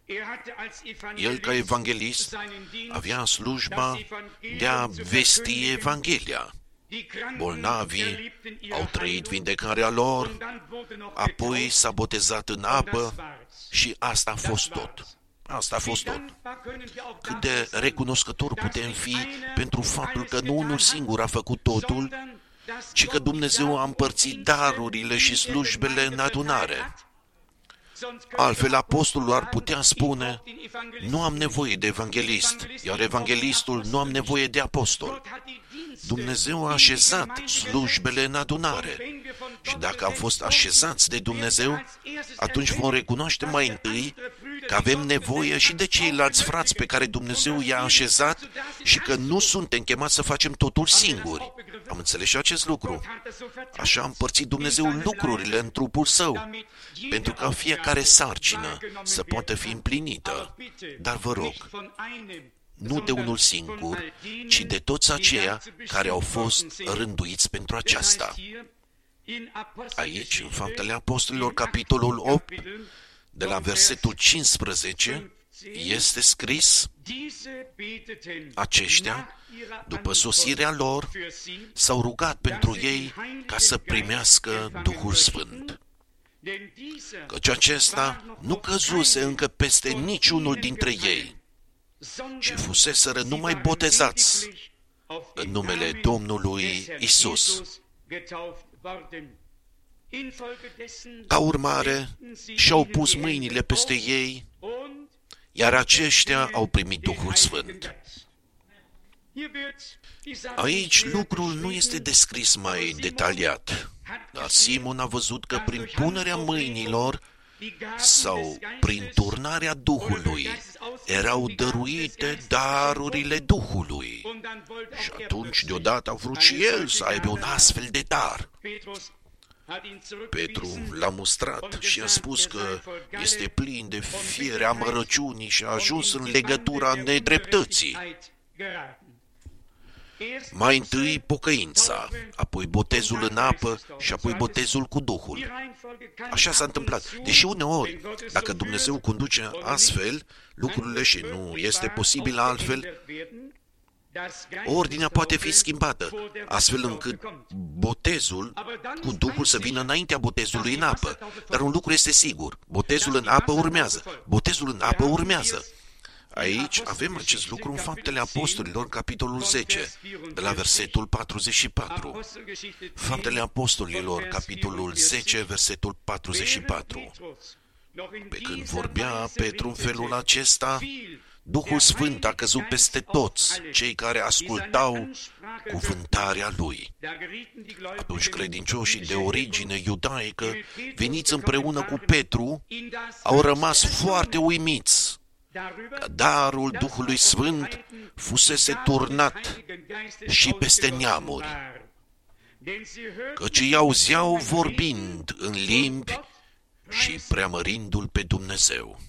[SPEAKER 1] El, ca evanghelist, avea slujba de a vesti Evanghelia. Bolnavii au trăit vindecarea lor, apoi s-a botezat în apă și asta a fost tot. Asta a fost tot. Cât de recunoscători putem fi pentru faptul că nu unul singur a făcut totul, ci că Dumnezeu a împărțit darurile și slujbele în adunare. Altfel, apostolul ar putea spune, nu am nevoie de evanghelist, iar evanghelistul nu am nevoie de apostol. Dumnezeu a așezat slujbele în adunare. Și dacă am fost așezați de Dumnezeu, atunci vom recunoaște mai întâi că avem nevoie și de ceilalți frați pe care Dumnezeu i-a așezat și că nu suntem chemați să facem totul singuri. Am înțeles și acest lucru. Așa a împărțit Dumnezeu lucrurile în trupul Său, pentru ca fiecare sarcină să poată fi împlinită. Dar vă rog, nu de unul singur, ci de toți aceia care au fost rânduiți pentru aceasta. Aici, în Faptele Apostolilor, capitolul 8, de la versetul 15, este scris, aceștia, după sosirea lor, s-au rugat pentru ei ca să primească Duhul Sfânt. Căci acesta nu căzuse încă peste niciunul dintre ei, ci fuseseră numai botezați în numele Domnului Isus. Ca urmare, și-au pus mâinile peste ei, iar aceștia au primit Duhul Sfânt. Aici lucrul nu este descris mai detaliat, dar Simon a văzut că prin punerea mâinilor sau prin turnarea Duhului erau dăruite darurile Duhului. Și atunci deodată a vrut și el să aibă un astfel de dar. Petru l-a mustrat și a spus că este plin de fierea amărăciunii și a ajuns în legătura nedreptății. Mai întâi pocăința, apoi botezul în apă și apoi botezul cu Duhul. Așa s-a întâmplat. Deși uneori, dacă Dumnezeu conduce astfel lucrurile și nu este posibil altfel, ordinea poate fi schimbată, astfel încât botezul cu Duhul să vină înaintea botezului în apă. Dar un lucru este sigur, botezul în apă urmează. Botezul în apă urmează. Aici avem acest lucru în Faptele Apostolilor, capitolul 10, de la versetul 44. Faptele Apostolilor, capitolul 10, versetul 44. Pe când vorbea Petru în felul acesta, Duhul Sfânt a căzut peste toți cei care ascultau cuvântarea Lui. Atunci credincioșii de origine iudaică, veniți împreună cu Petru, au rămas foarte uimiți că darul Duhului Sfânt fusese turnat și peste neamuri, căci îi auzeau vorbind în limbi și preamărindu-L pe Dumnezeu.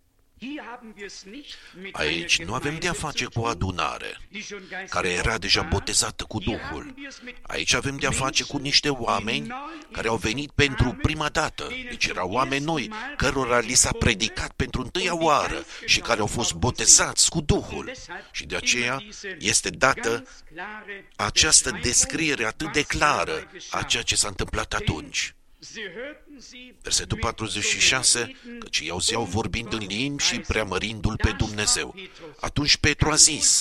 [SPEAKER 1] Aici nu avem de-a face cu o adunare care era deja botezată cu Duhul. Aici avem de-a face cu niște oameni care au venit pentru prima dată. Deci erau oameni noi, cărora li s-a predicat pentru întâia oară și care au fost botezați cu Duhul. Și de aceea este dată această descriere atât de clară a ceea ce s-a întâmplat atunci. Versetul 46, căci îi auzeau vorbind în limbi și preamărindu-L pe Dumnezeu. Atunci Petru a zis,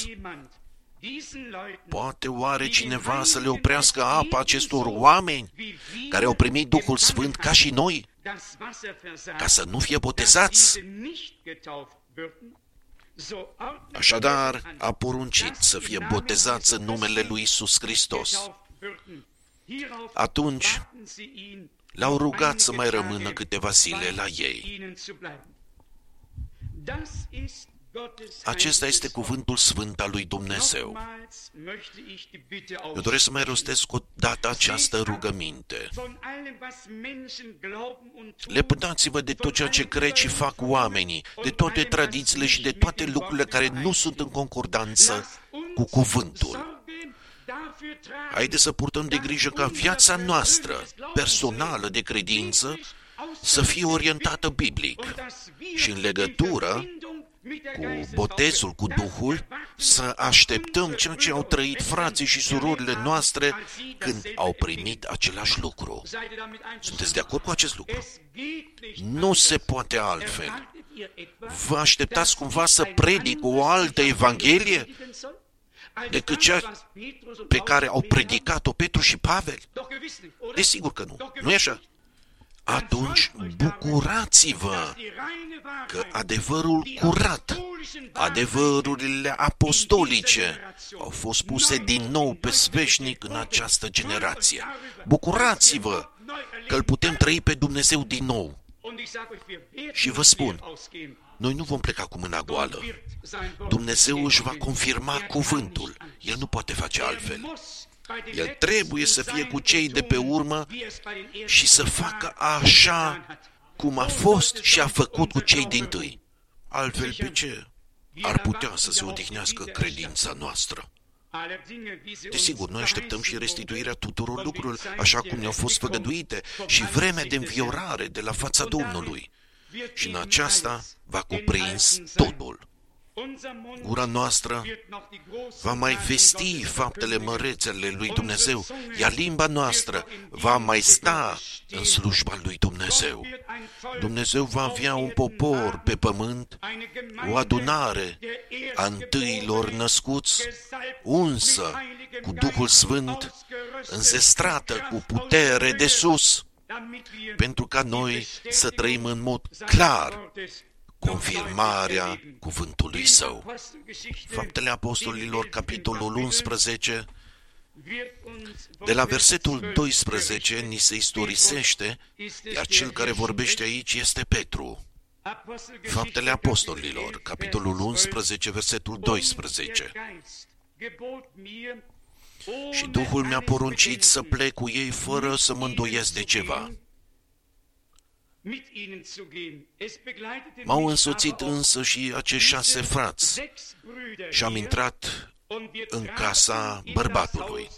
[SPEAKER 1] poate oare cineva să le oprească apa acestor oameni care au primit Duhul Sfânt ca și noi? ca să nu fie botezați. Așadar, a poruncit să fie botezați în numele lui Iisus Hristos. Atunci, l-au rugat să mai rămână câteva zile la ei. Acesta este cuvântul sfânt al lui Dumnezeu. Eu doresc să mai rostesc o dată această rugăminte. Lepădați-vă de tot ceea ce cred și fac oamenii, de toate tradițiile și de toate lucrurile care nu sunt în concordanță cu cuvântul. Haideți să purtăm de grijă ca viața noastră personală de credință să fie orientată biblic și în legătură cu botezul cu Duhul, să așteptăm ceea ce au trăit frații și surorile noastre când au primit același lucru. Sunteți de acord cu acest lucru? Nu se poate altfel. Vă așteptați cumva să predic o altă evanghelie decât cea pe care au predicat-o Petru și Pavel? Desigur că nu. Nu e așa? Atunci bucurați-vă că adevărul curat, adevărurile apostolice au fost puse din nou pe sfeșnic în această generație. Bucurați-vă că îl putem trăi pe Dumnezeu din nou. Și vă spun, noi nu vom pleca cu mâna goală. Dumnezeu își va confirma cuvântul. El nu poate face altfel. El trebuie să fie cu cei de pe urmă și să facă așa cum a fost și a făcut cu cei dintâi. Altfel, pe ce ar putea să se odihnească credința noastră? Desigur, noi așteptăm și restituirea tuturor lucrurilor așa cum ne-au fost făgăduite și vremea de înviorare de la fața Domnului. Și în aceasta va cuprins totul. Gura noastră va mai vesti faptele mărețe ale lui Dumnezeu, iar limba noastră va mai sta în slujba lui Dumnezeu. Dumnezeu va avea un popor pe pământ, o adunare a întâilor născuți, unsă cu Duhul Sfânt, înzestrată cu putere de sus, pentru ca noi să trăim în mod clar confirmarea cuvântului Său. Faptele Apostolilor, capitolul 11, de la versetul 12, ni se istorisește, iar cel care vorbește aici este Petru. Faptele Apostolilor, capitolul 11, versetul 12. Și Duhul mi-a poruncit să plec cu ei fără să mă îndoiesc de ceva. M-au însoțit însă și acești 6 frați și am intrat în casa bărbatului.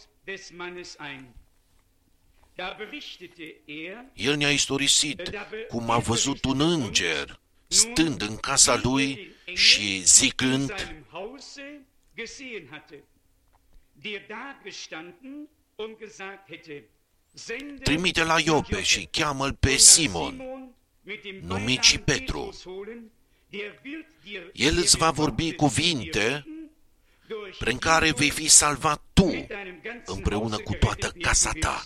[SPEAKER 1] El ne-a istorisit cum a văzut un înger stând în casa lui și zicând: trimite la Iope și cheamă-l pe Simon, numit și Petru. El îți va vorbi cuvinte prin care vei fi salvat tu împreună cu toată casa ta.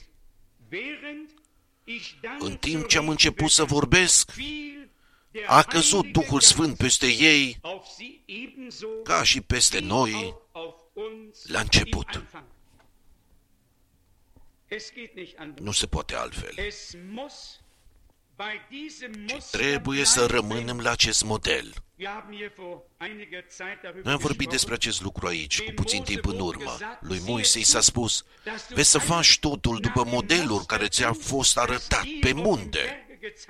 [SPEAKER 1] În timp ce am început să vorbesc, a căzut Duhul Sfânt peste ei ca și peste noi la început. Nu se poate altfel. Ci trebuie să rămânem la acest model. Noi am vorbit despre acest lucru aici, cu puțin timp în urmă. Lui Moise i s-a spus: vei să faci totul după modelul care ți-a fost arătat pe munte.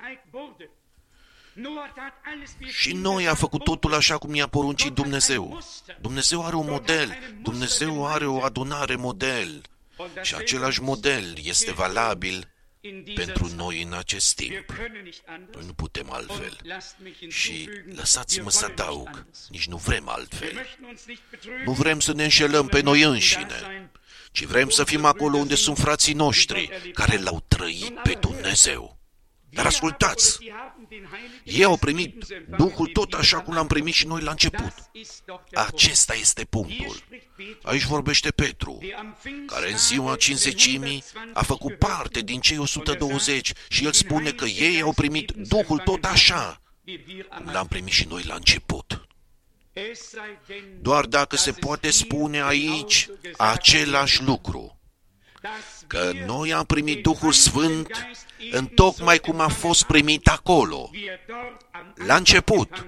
[SPEAKER 1] Și Noe a făcut totul așa cum i-a poruncit Dumnezeu. Dumnezeu are un model, Dumnezeu are o adunare model. Și același model este valabil pentru noi în acest timp. Noi nu putem altfel. Și lăsați-mă să adaug, nici nu vrem altfel. Nu vrem să ne înșelăm pe noi înșine, ci vrem să fim acolo unde sunt frații noștri care l-au trăit pe Dumnezeu. Dar ascultați, ei au primit Duhul tot așa cum l-am primit și noi la început. Acesta este punctul. Aici vorbește Petru, care în ziua Cincizecimii a făcut parte din cei 120 și el spune că ei au primit Duhul tot așa cum l-am primit și noi la început. Doar dacă se poate spune aici același lucru, că noi am primit Duhul Sfânt întocmai cum a fost primit acolo, la început,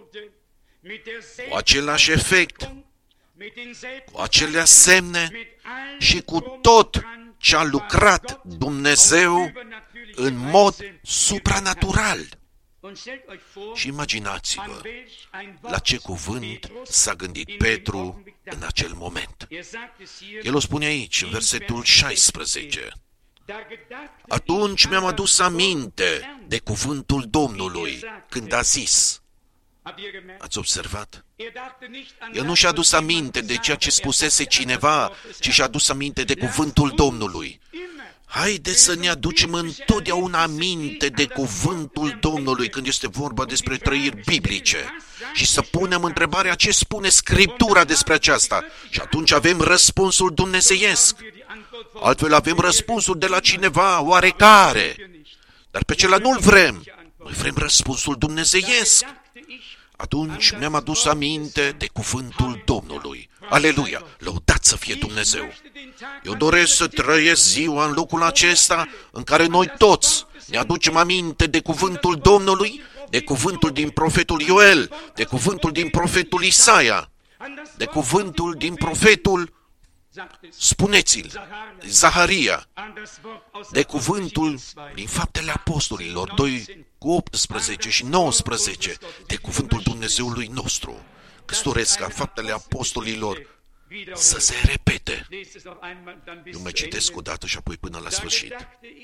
[SPEAKER 1] cu același efect, cu acele semne și cu tot ce a lucrat Dumnezeu în mod supranatural. Și imaginați-vă la ce cuvânt s-a gândit Petru în acel moment. El o spune aici, în versetul 16. Atunci mi-am adus aminte de cuvântul Domnului când a zis. Ați observat? El nu și-a adus aminte de ceea ce spusese cineva, ci și-a adus aminte de cuvântul Domnului. Haideți să ne aducem întotdeauna aminte de cuvântul Domnului când este vorba despre trăiri biblice și să punem întrebarea ce spune Scriptura despre aceasta și atunci avem răspunsul dumnezeiesc. Altfel avem răspunsul de la cineva oarecare, dar pe acela nu-l vrem. Noi vrem răspunsul dumnezeiesc. Atunci mi-am adus aminte de cuvântul Domnului. Aleluia! Lăudat să fie Dumnezeu! Eu doresc să trăiesc ziua în locul acesta în care noi toți ne aducem aminte de cuvântul Domnului, de cuvântul din profetul Ioel, de cuvântul din profetul Isaia, de cuvântul din profetul, spuneți-l, Zaharia, de cuvântul din Faptele Apostolilor, 2:18 și 19, de cuvântul Dumnezeului nostru. Căstoresc ca Faptele Apostolilor să se repete. Eu mai citesc o dată și apoi până la sfârșit.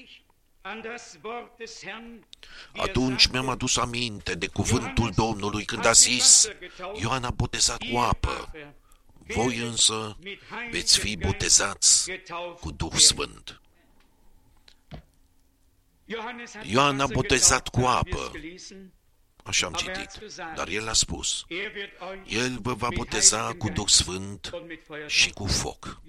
[SPEAKER 1] Atunci mi-am adus aminte de cuvântul Domnului când a zis, Ioan a botezat cu apă, voi însă veți fi botezați cu Duh Sfânt. Ioan a botezat cu apă, așa am citit, dar el a spus, el vă va boteza cu Duh Sfânt și cu foc.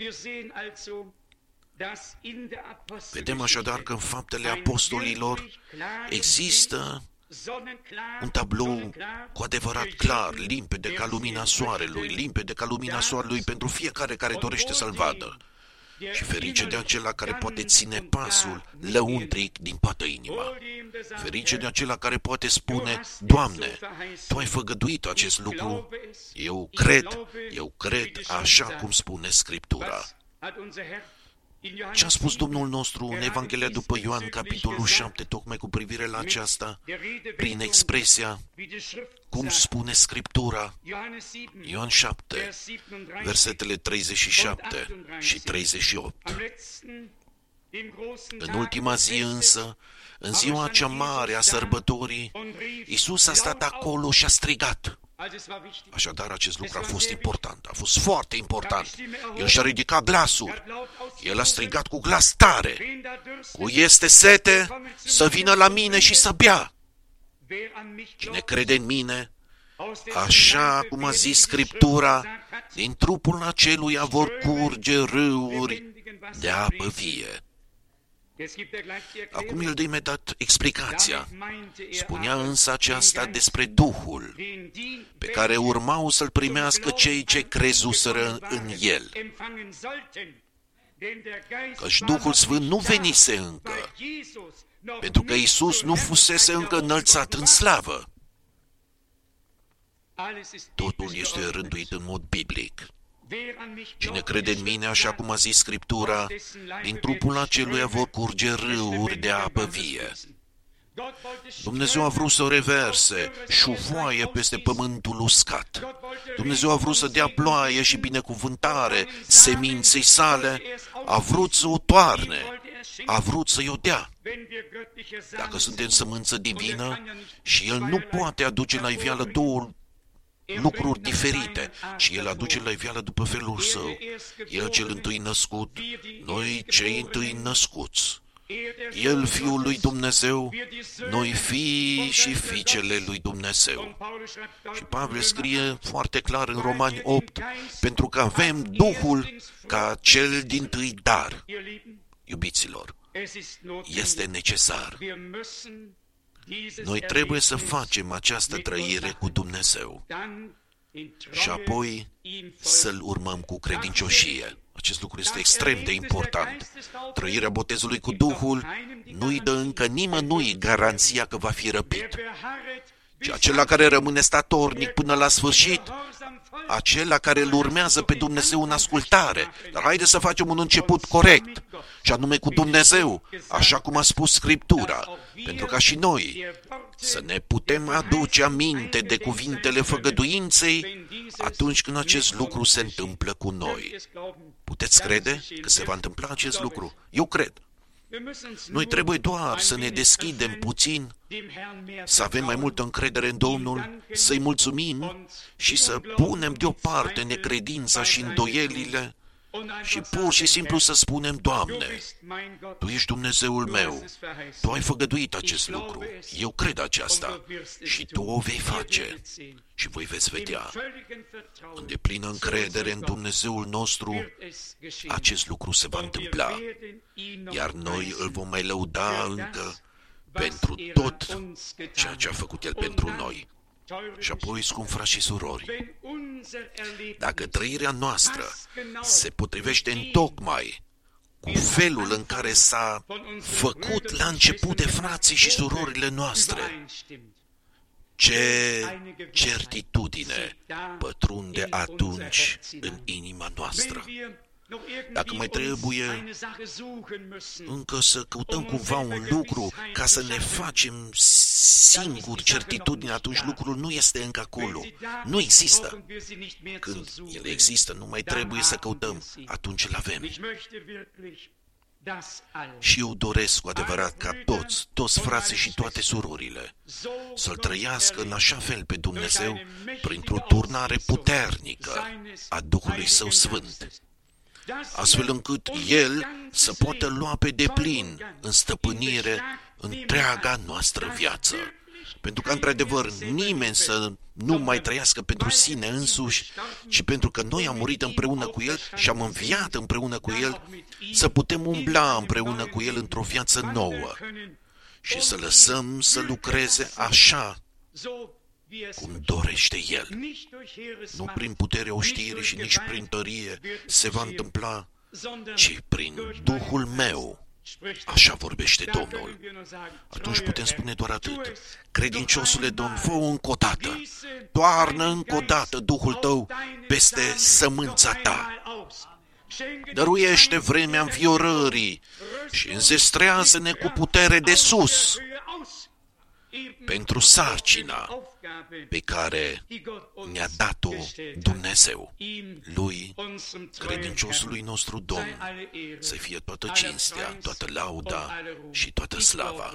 [SPEAKER 1] Vedem așadar că în Faptele Apostolilor există un tablou cu adevărat clar, limpede ca lumina soarelui, limpede ca lumina soarelui pentru fiecare care dorește să-l vadă. Și ferice de acela care poate ține pasul lăuntric din toată inima. Ferice de acela care poate spune, Doamne, Tu ai făgăduit acest lucru, eu cred așa cum spune Scriptura. Ce a spus Domnul nostru în Evanghelia după Ioan, capitolul 7, tocmai cu privire la aceasta, prin expresia, cum spune Scriptura, Ioan 7, versetele 37 și 38. În ultima zi însă, în ziua cea mare a sărbătorii, Iisus a stat acolo și a strigat. Așadar, acest lucru a fost important, a fost foarte important. El și-a ridicat glasul, el a strigat cu glas tare, cui este sete, să vină la mine și să bea. Cine crede în mine, așa cum a zis Scriptura, din trupul aceluia vor curge râuri de apă vie. Acum el dă imediat explicația. Spunea însă aceasta despre Duhul, pe care urmau să-l primească cei ce crezuseră în el. Căci Duhul Sfânt nu venise încă, pentru că Iisus nu fusese încă înălțat în slavă. Totul este rânduit în mod biblic. Cine crede în mine, așa cum a zis Scriptura, din trupul aceluia vor curge râuri de apă vie. Dumnezeu a vrut să reverse șuvoaie peste pământul uscat. Dumnezeu a vrut să dea ploaie și binecuvântare seminței sale, a vrut să o toarne, a vrut să-i o dea. Dacă suntem sămânță divină și El nu poate aduce la iveală două lucruri diferite, și El aduce la iveală după felul Său. El cel întâi născut, noi cei întâi născuți. El Fiul lui Dumnezeu, noi fii și fiicele lui Dumnezeu. Și Pavel scrie foarte clar în Romani 8, pentru că avem Duhul ca cel dintâi dar. Iubiților, este necesar. Noi trebuie să facem această trăire cu Dumnezeu și apoi să-L urmăm cu credincioșie. Acest lucru este extrem de important. Trăirea botezului cu Duhul nu-i dă încă nimănui garanția că va fi răpit. Și acela care rămâne statornic până la sfârșit, acela care îl urmează pe Dumnezeu în ascultare. Dar haideți să facem un început corect, și anume cu Dumnezeu, așa cum a spus Scriptura, pentru ca și noi să ne putem aduce aminte de cuvintele făgăduinței atunci când acest lucru se întâmplă cu noi. Puteți crede că se va întâmpla acest lucru? Eu cred. Noi trebuie doar să ne deschidem puțin, să avem mai multă încredere în Domnul, să-i mulțumim și să punem deoparte necredința și îndoielile și pur și simplu să spunem: Doamne, Tu ești Dumnezeul meu, Tu ai făgăduit acest lucru, eu cred aceasta și Tu o vei face și voi veți vedea. În deplină încredere în Dumnezeul nostru, acest lucru se va întâmpla, iar noi îl vom mai lăuda încă pentru tot ceea ce a făcut El pentru noi. Și apoi, scump frați și surori, dacă trăirea noastră se potrivește întocmai cu felul în care s-a făcut la început de frații și surorile noastre, ce certitudine pătrunde atunci în inima noastră. Dacă mai trebuie încă să căutăm cumva un lucru ca să ne facem singuri certitudine, atunci lucrul nu este încă acolo. Nu există. Când el există, nu mai trebuie să căutăm, atunci îl avem. Și eu doresc cu adevărat ca toți frații și toate surorile să-L trăiască în așa fel pe Dumnezeu printr-o turnare puternică a Duhului Său Sfânt, astfel încât El să poată lua pe deplin în stăpânire întreaga noastră viață. Pentru că, într-adevăr, nimeni să nu mai trăiască pentru sine însuși, ci pentru că noi am murit împreună cu El și am înviat împreună cu El, să putem umbla împreună cu El într-o viață nouă și să lăsăm să lucreze așa cum dorește El. Nu prin puterea oștirii și nici prin tărie se va întâmpla, ci prin Duhul meu. Așa vorbește Domnul. Atunci putem spune doar atât: credinciosule Domn, fă încă o dată, toarnă încă o dată Duhul Tău peste sămânța Ta. Dăruiește vremea înviorării și înzestrează-ne cu putere de sus pentru sarcina pe care ne-a dat-o Dumnezeu. Lui, credinciosului nostru Domn, să fie toată cinstea, toată lauda și toată slava.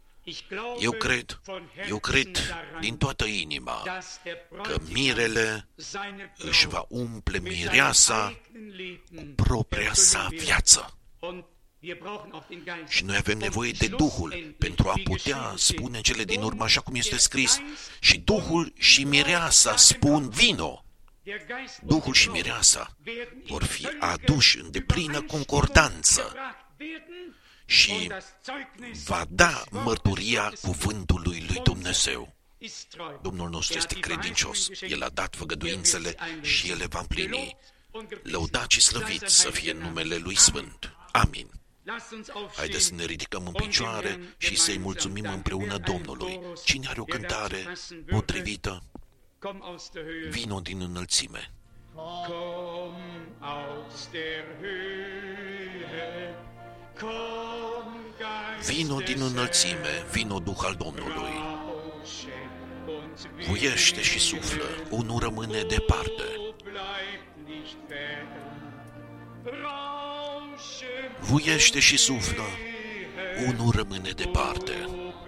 [SPEAKER 1] Eu cred din toată inima că mirele își va umple mireasa cu propria sa viață. Și noi avem nevoie de Duhul pentru a putea spune cele din urmă, așa cum este scris: și Duhul și mireasa spun vino. Duhul și mireasa vor fi aduși în deplină concordanță și va da mărturia cuvântului lui Dumnezeu. Domnul nostru este credincios, El a dat făgăduințele și El le va împlini. Lăudat și slăvit să fie numele Lui Sfânt. Amin. Haideți să ne ridicăm în picioare și să-i mulțumim împreună Domnului. Cine are o cântare potrivită, vino din înălțime. Vino din înălțime, vino Duh al Domnului. Vuiește și suflă, unul rămâne departe. Vuiește și suflă, unul rămâne departe.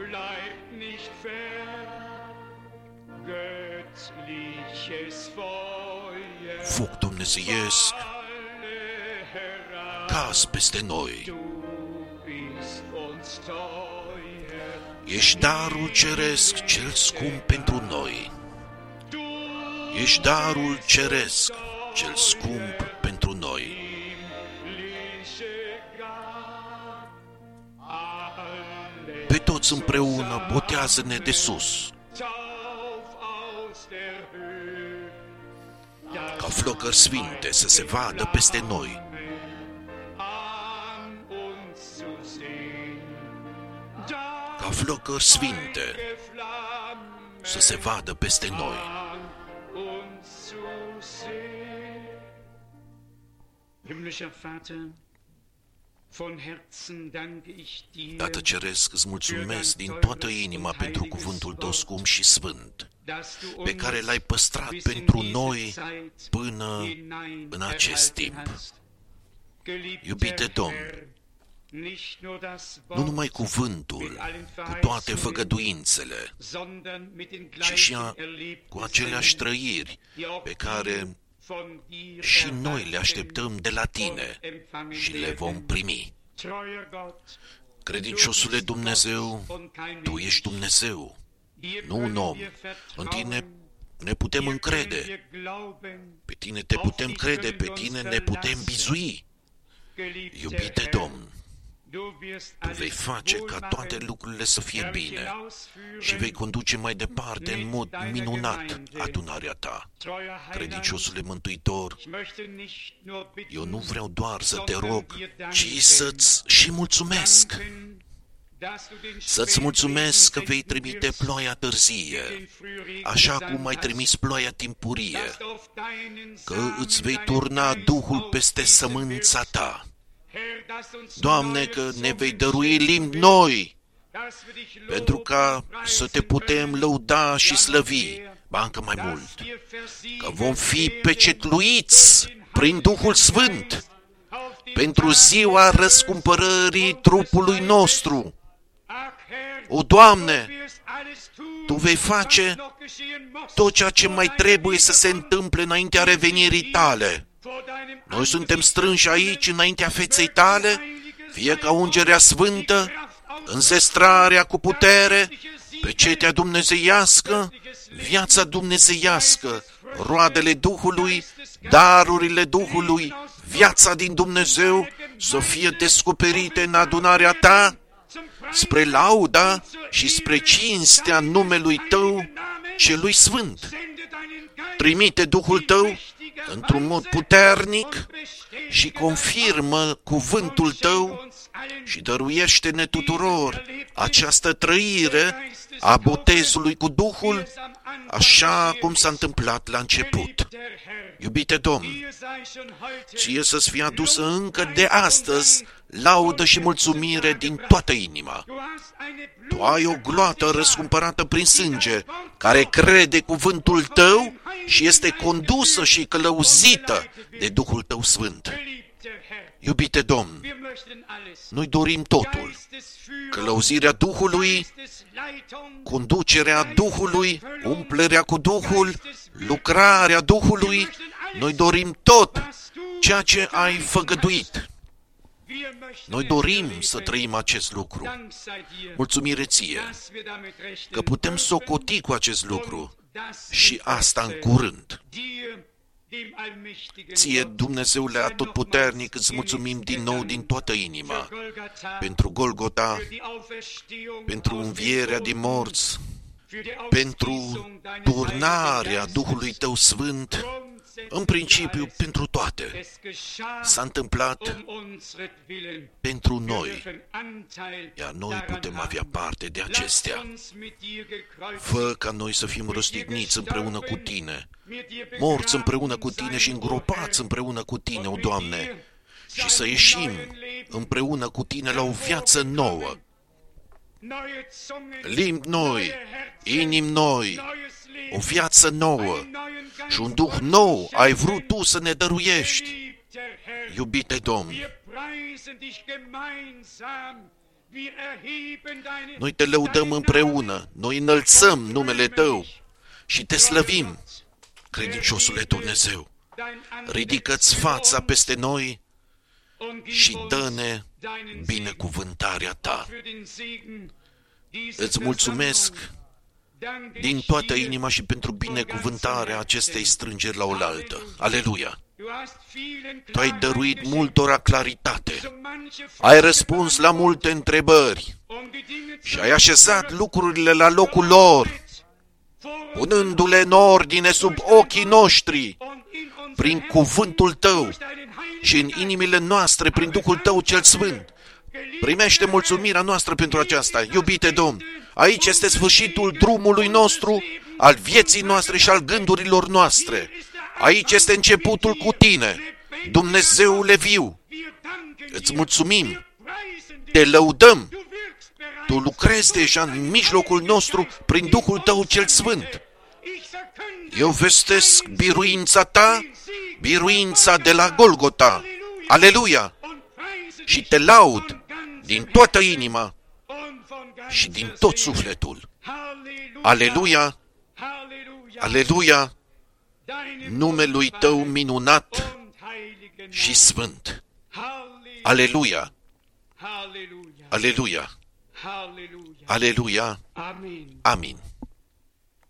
[SPEAKER 1] Foc dumnezeiesc, caz peste noi. Ești darul ceresc cel scump pentru noi. Ești darul ceresc cel scump pentru noi. Pe toți împreună botează-ne de sus, ca flăcări sfinte să se vadă peste noi. Ca flăcări sfinte să se vadă peste noi. Tată Ceresc, îți mulțumesc din toată inima pentru cuvântul tău scump și sfânt, pe care l-ai păstrat pentru noi până în acest timp. Iubite Domn, nu numai cuvântul cu toate făgăduințele, ci și cu aceleași trăiri pe care și noi le așteptăm de la tine și le vom primi. Credinciosule Dumnezeu, tu ești Dumnezeu, nu un om. În tine ne putem încrede. Pe tine te putem crede, pe tine ne putem bizui. Iubite Domn, tu vei face ca toate lucrurile să fie bine și vei conduce mai departe în mod minunat adunarea ta. Credinciosule Mântuitor, eu nu vreau doar să te rog, ci să-ți și mulțumesc. Să-ți mulțumesc că vei trimite ploaia târzie, așa cum ai trimis ploaia timpurie, că îți vei turna Duhul peste sămânța ta. Doamne, că ne vei dărui limbi noi, pentru ca să te putem lăuda și slăvi, ba încă mai mult, că vom fi pecetluiți prin Duhul Sfânt pentru ziua răscumpărării trupului nostru. O, Doamne, Tu vei face tot ceea ce mai trebuie să se întâmple înaintea revenirii Tale. Noi suntem strânși aici înaintea feței Tale, fie ca ungerea sfântă, înzestrarea cu putere, pecetea dumnezeiască, viața dumnezeiască, roadele Duhului, darurile Duhului, viața din Dumnezeu să fie descoperite în adunarea Ta, spre lauda și spre cinstea numelui Tău celui Sfânt. Trimite Duhul Tău într-un mod puternic și confirmă cuvântul Tău și dăruiește-ne tuturor această trăire a botezului cu Duhul, așa cum s-a întâmplat la început. Iubite Domn, Ție să-ți fie adusă încă de astăzi laudă și mulțumire din toată inima. Tu ai o gloată răscumpărată prin sânge, care crede cuvântul Tău și este condusă și călăuzită de Duhul Tău Sfânt. Iubite Domn, noi dorim totul: călăuzirea Duhului, conducerea Duhului, umplerea cu Duhul, lucrarea Duhului. Noi dorim tot ceea ce ai făgăduit. Noi dorim să trăim acest lucru. Mulțumire Ție că putem socoti cu acest lucru și asta în curând. Ție, Dumnezeule Atotputernic, îți mulțumim din nou din toată inima pentru Golgota, pentru învierea din morți, pentru turnarea Duhului Tău Sfânt, în principiu pentru toate. S-a întâmplat pentru noi, iar noi putem avea parte de acestea. Fă ca noi să fim răstigniți împreună cu Tine, morți împreună cu Tine și îngropați împreună cu Tine, o Doamne, și să ieșim împreună cu Tine la o viață nouă. Limbi noi, inimi noi, o viață nouă și un Duh nou ai vrut Tu să ne dăruiești. Iubite Domn, noi Te lăudăm împreună, noi înălțăm numele Tău și Te slăvim, credinciosule Dumnezeu. Ridică-ți fața peste noi și dă-ne binecuvântarea ta. Îți mulțumesc din toată inima și pentru binecuvântarea acestei strângeri la oaltă. Aleluia! Tu ai dăruit multora claritate, ai răspuns la multe întrebări și ai așezat lucrurile la locul lor, punându-le în ordine sub ochii noștri, prin cuvântul Tău și în inimile noastre, prin Duhul Tău cel Sfânt. Primește mulțumirea noastră pentru aceasta, iubite Domn. Aici este sfârșitul drumului nostru, al vieții noastre și al gândurilor noastre. Aici este începutul cu Tine, Dumnezeule viu. Îți mulțumim, te lăudăm. Tu lucrezi deja în mijlocul nostru prin Duhul Tău cel Sfânt. Eu vestesc biruința Ta, biruința de la Golgota. Aleluia! Și te laud din toată inima și din tot sufletul. Aleluia! Aleluia! Numelui Tău minunat și sfânt. Aleluia! Aleluia! Aleluia! Amin!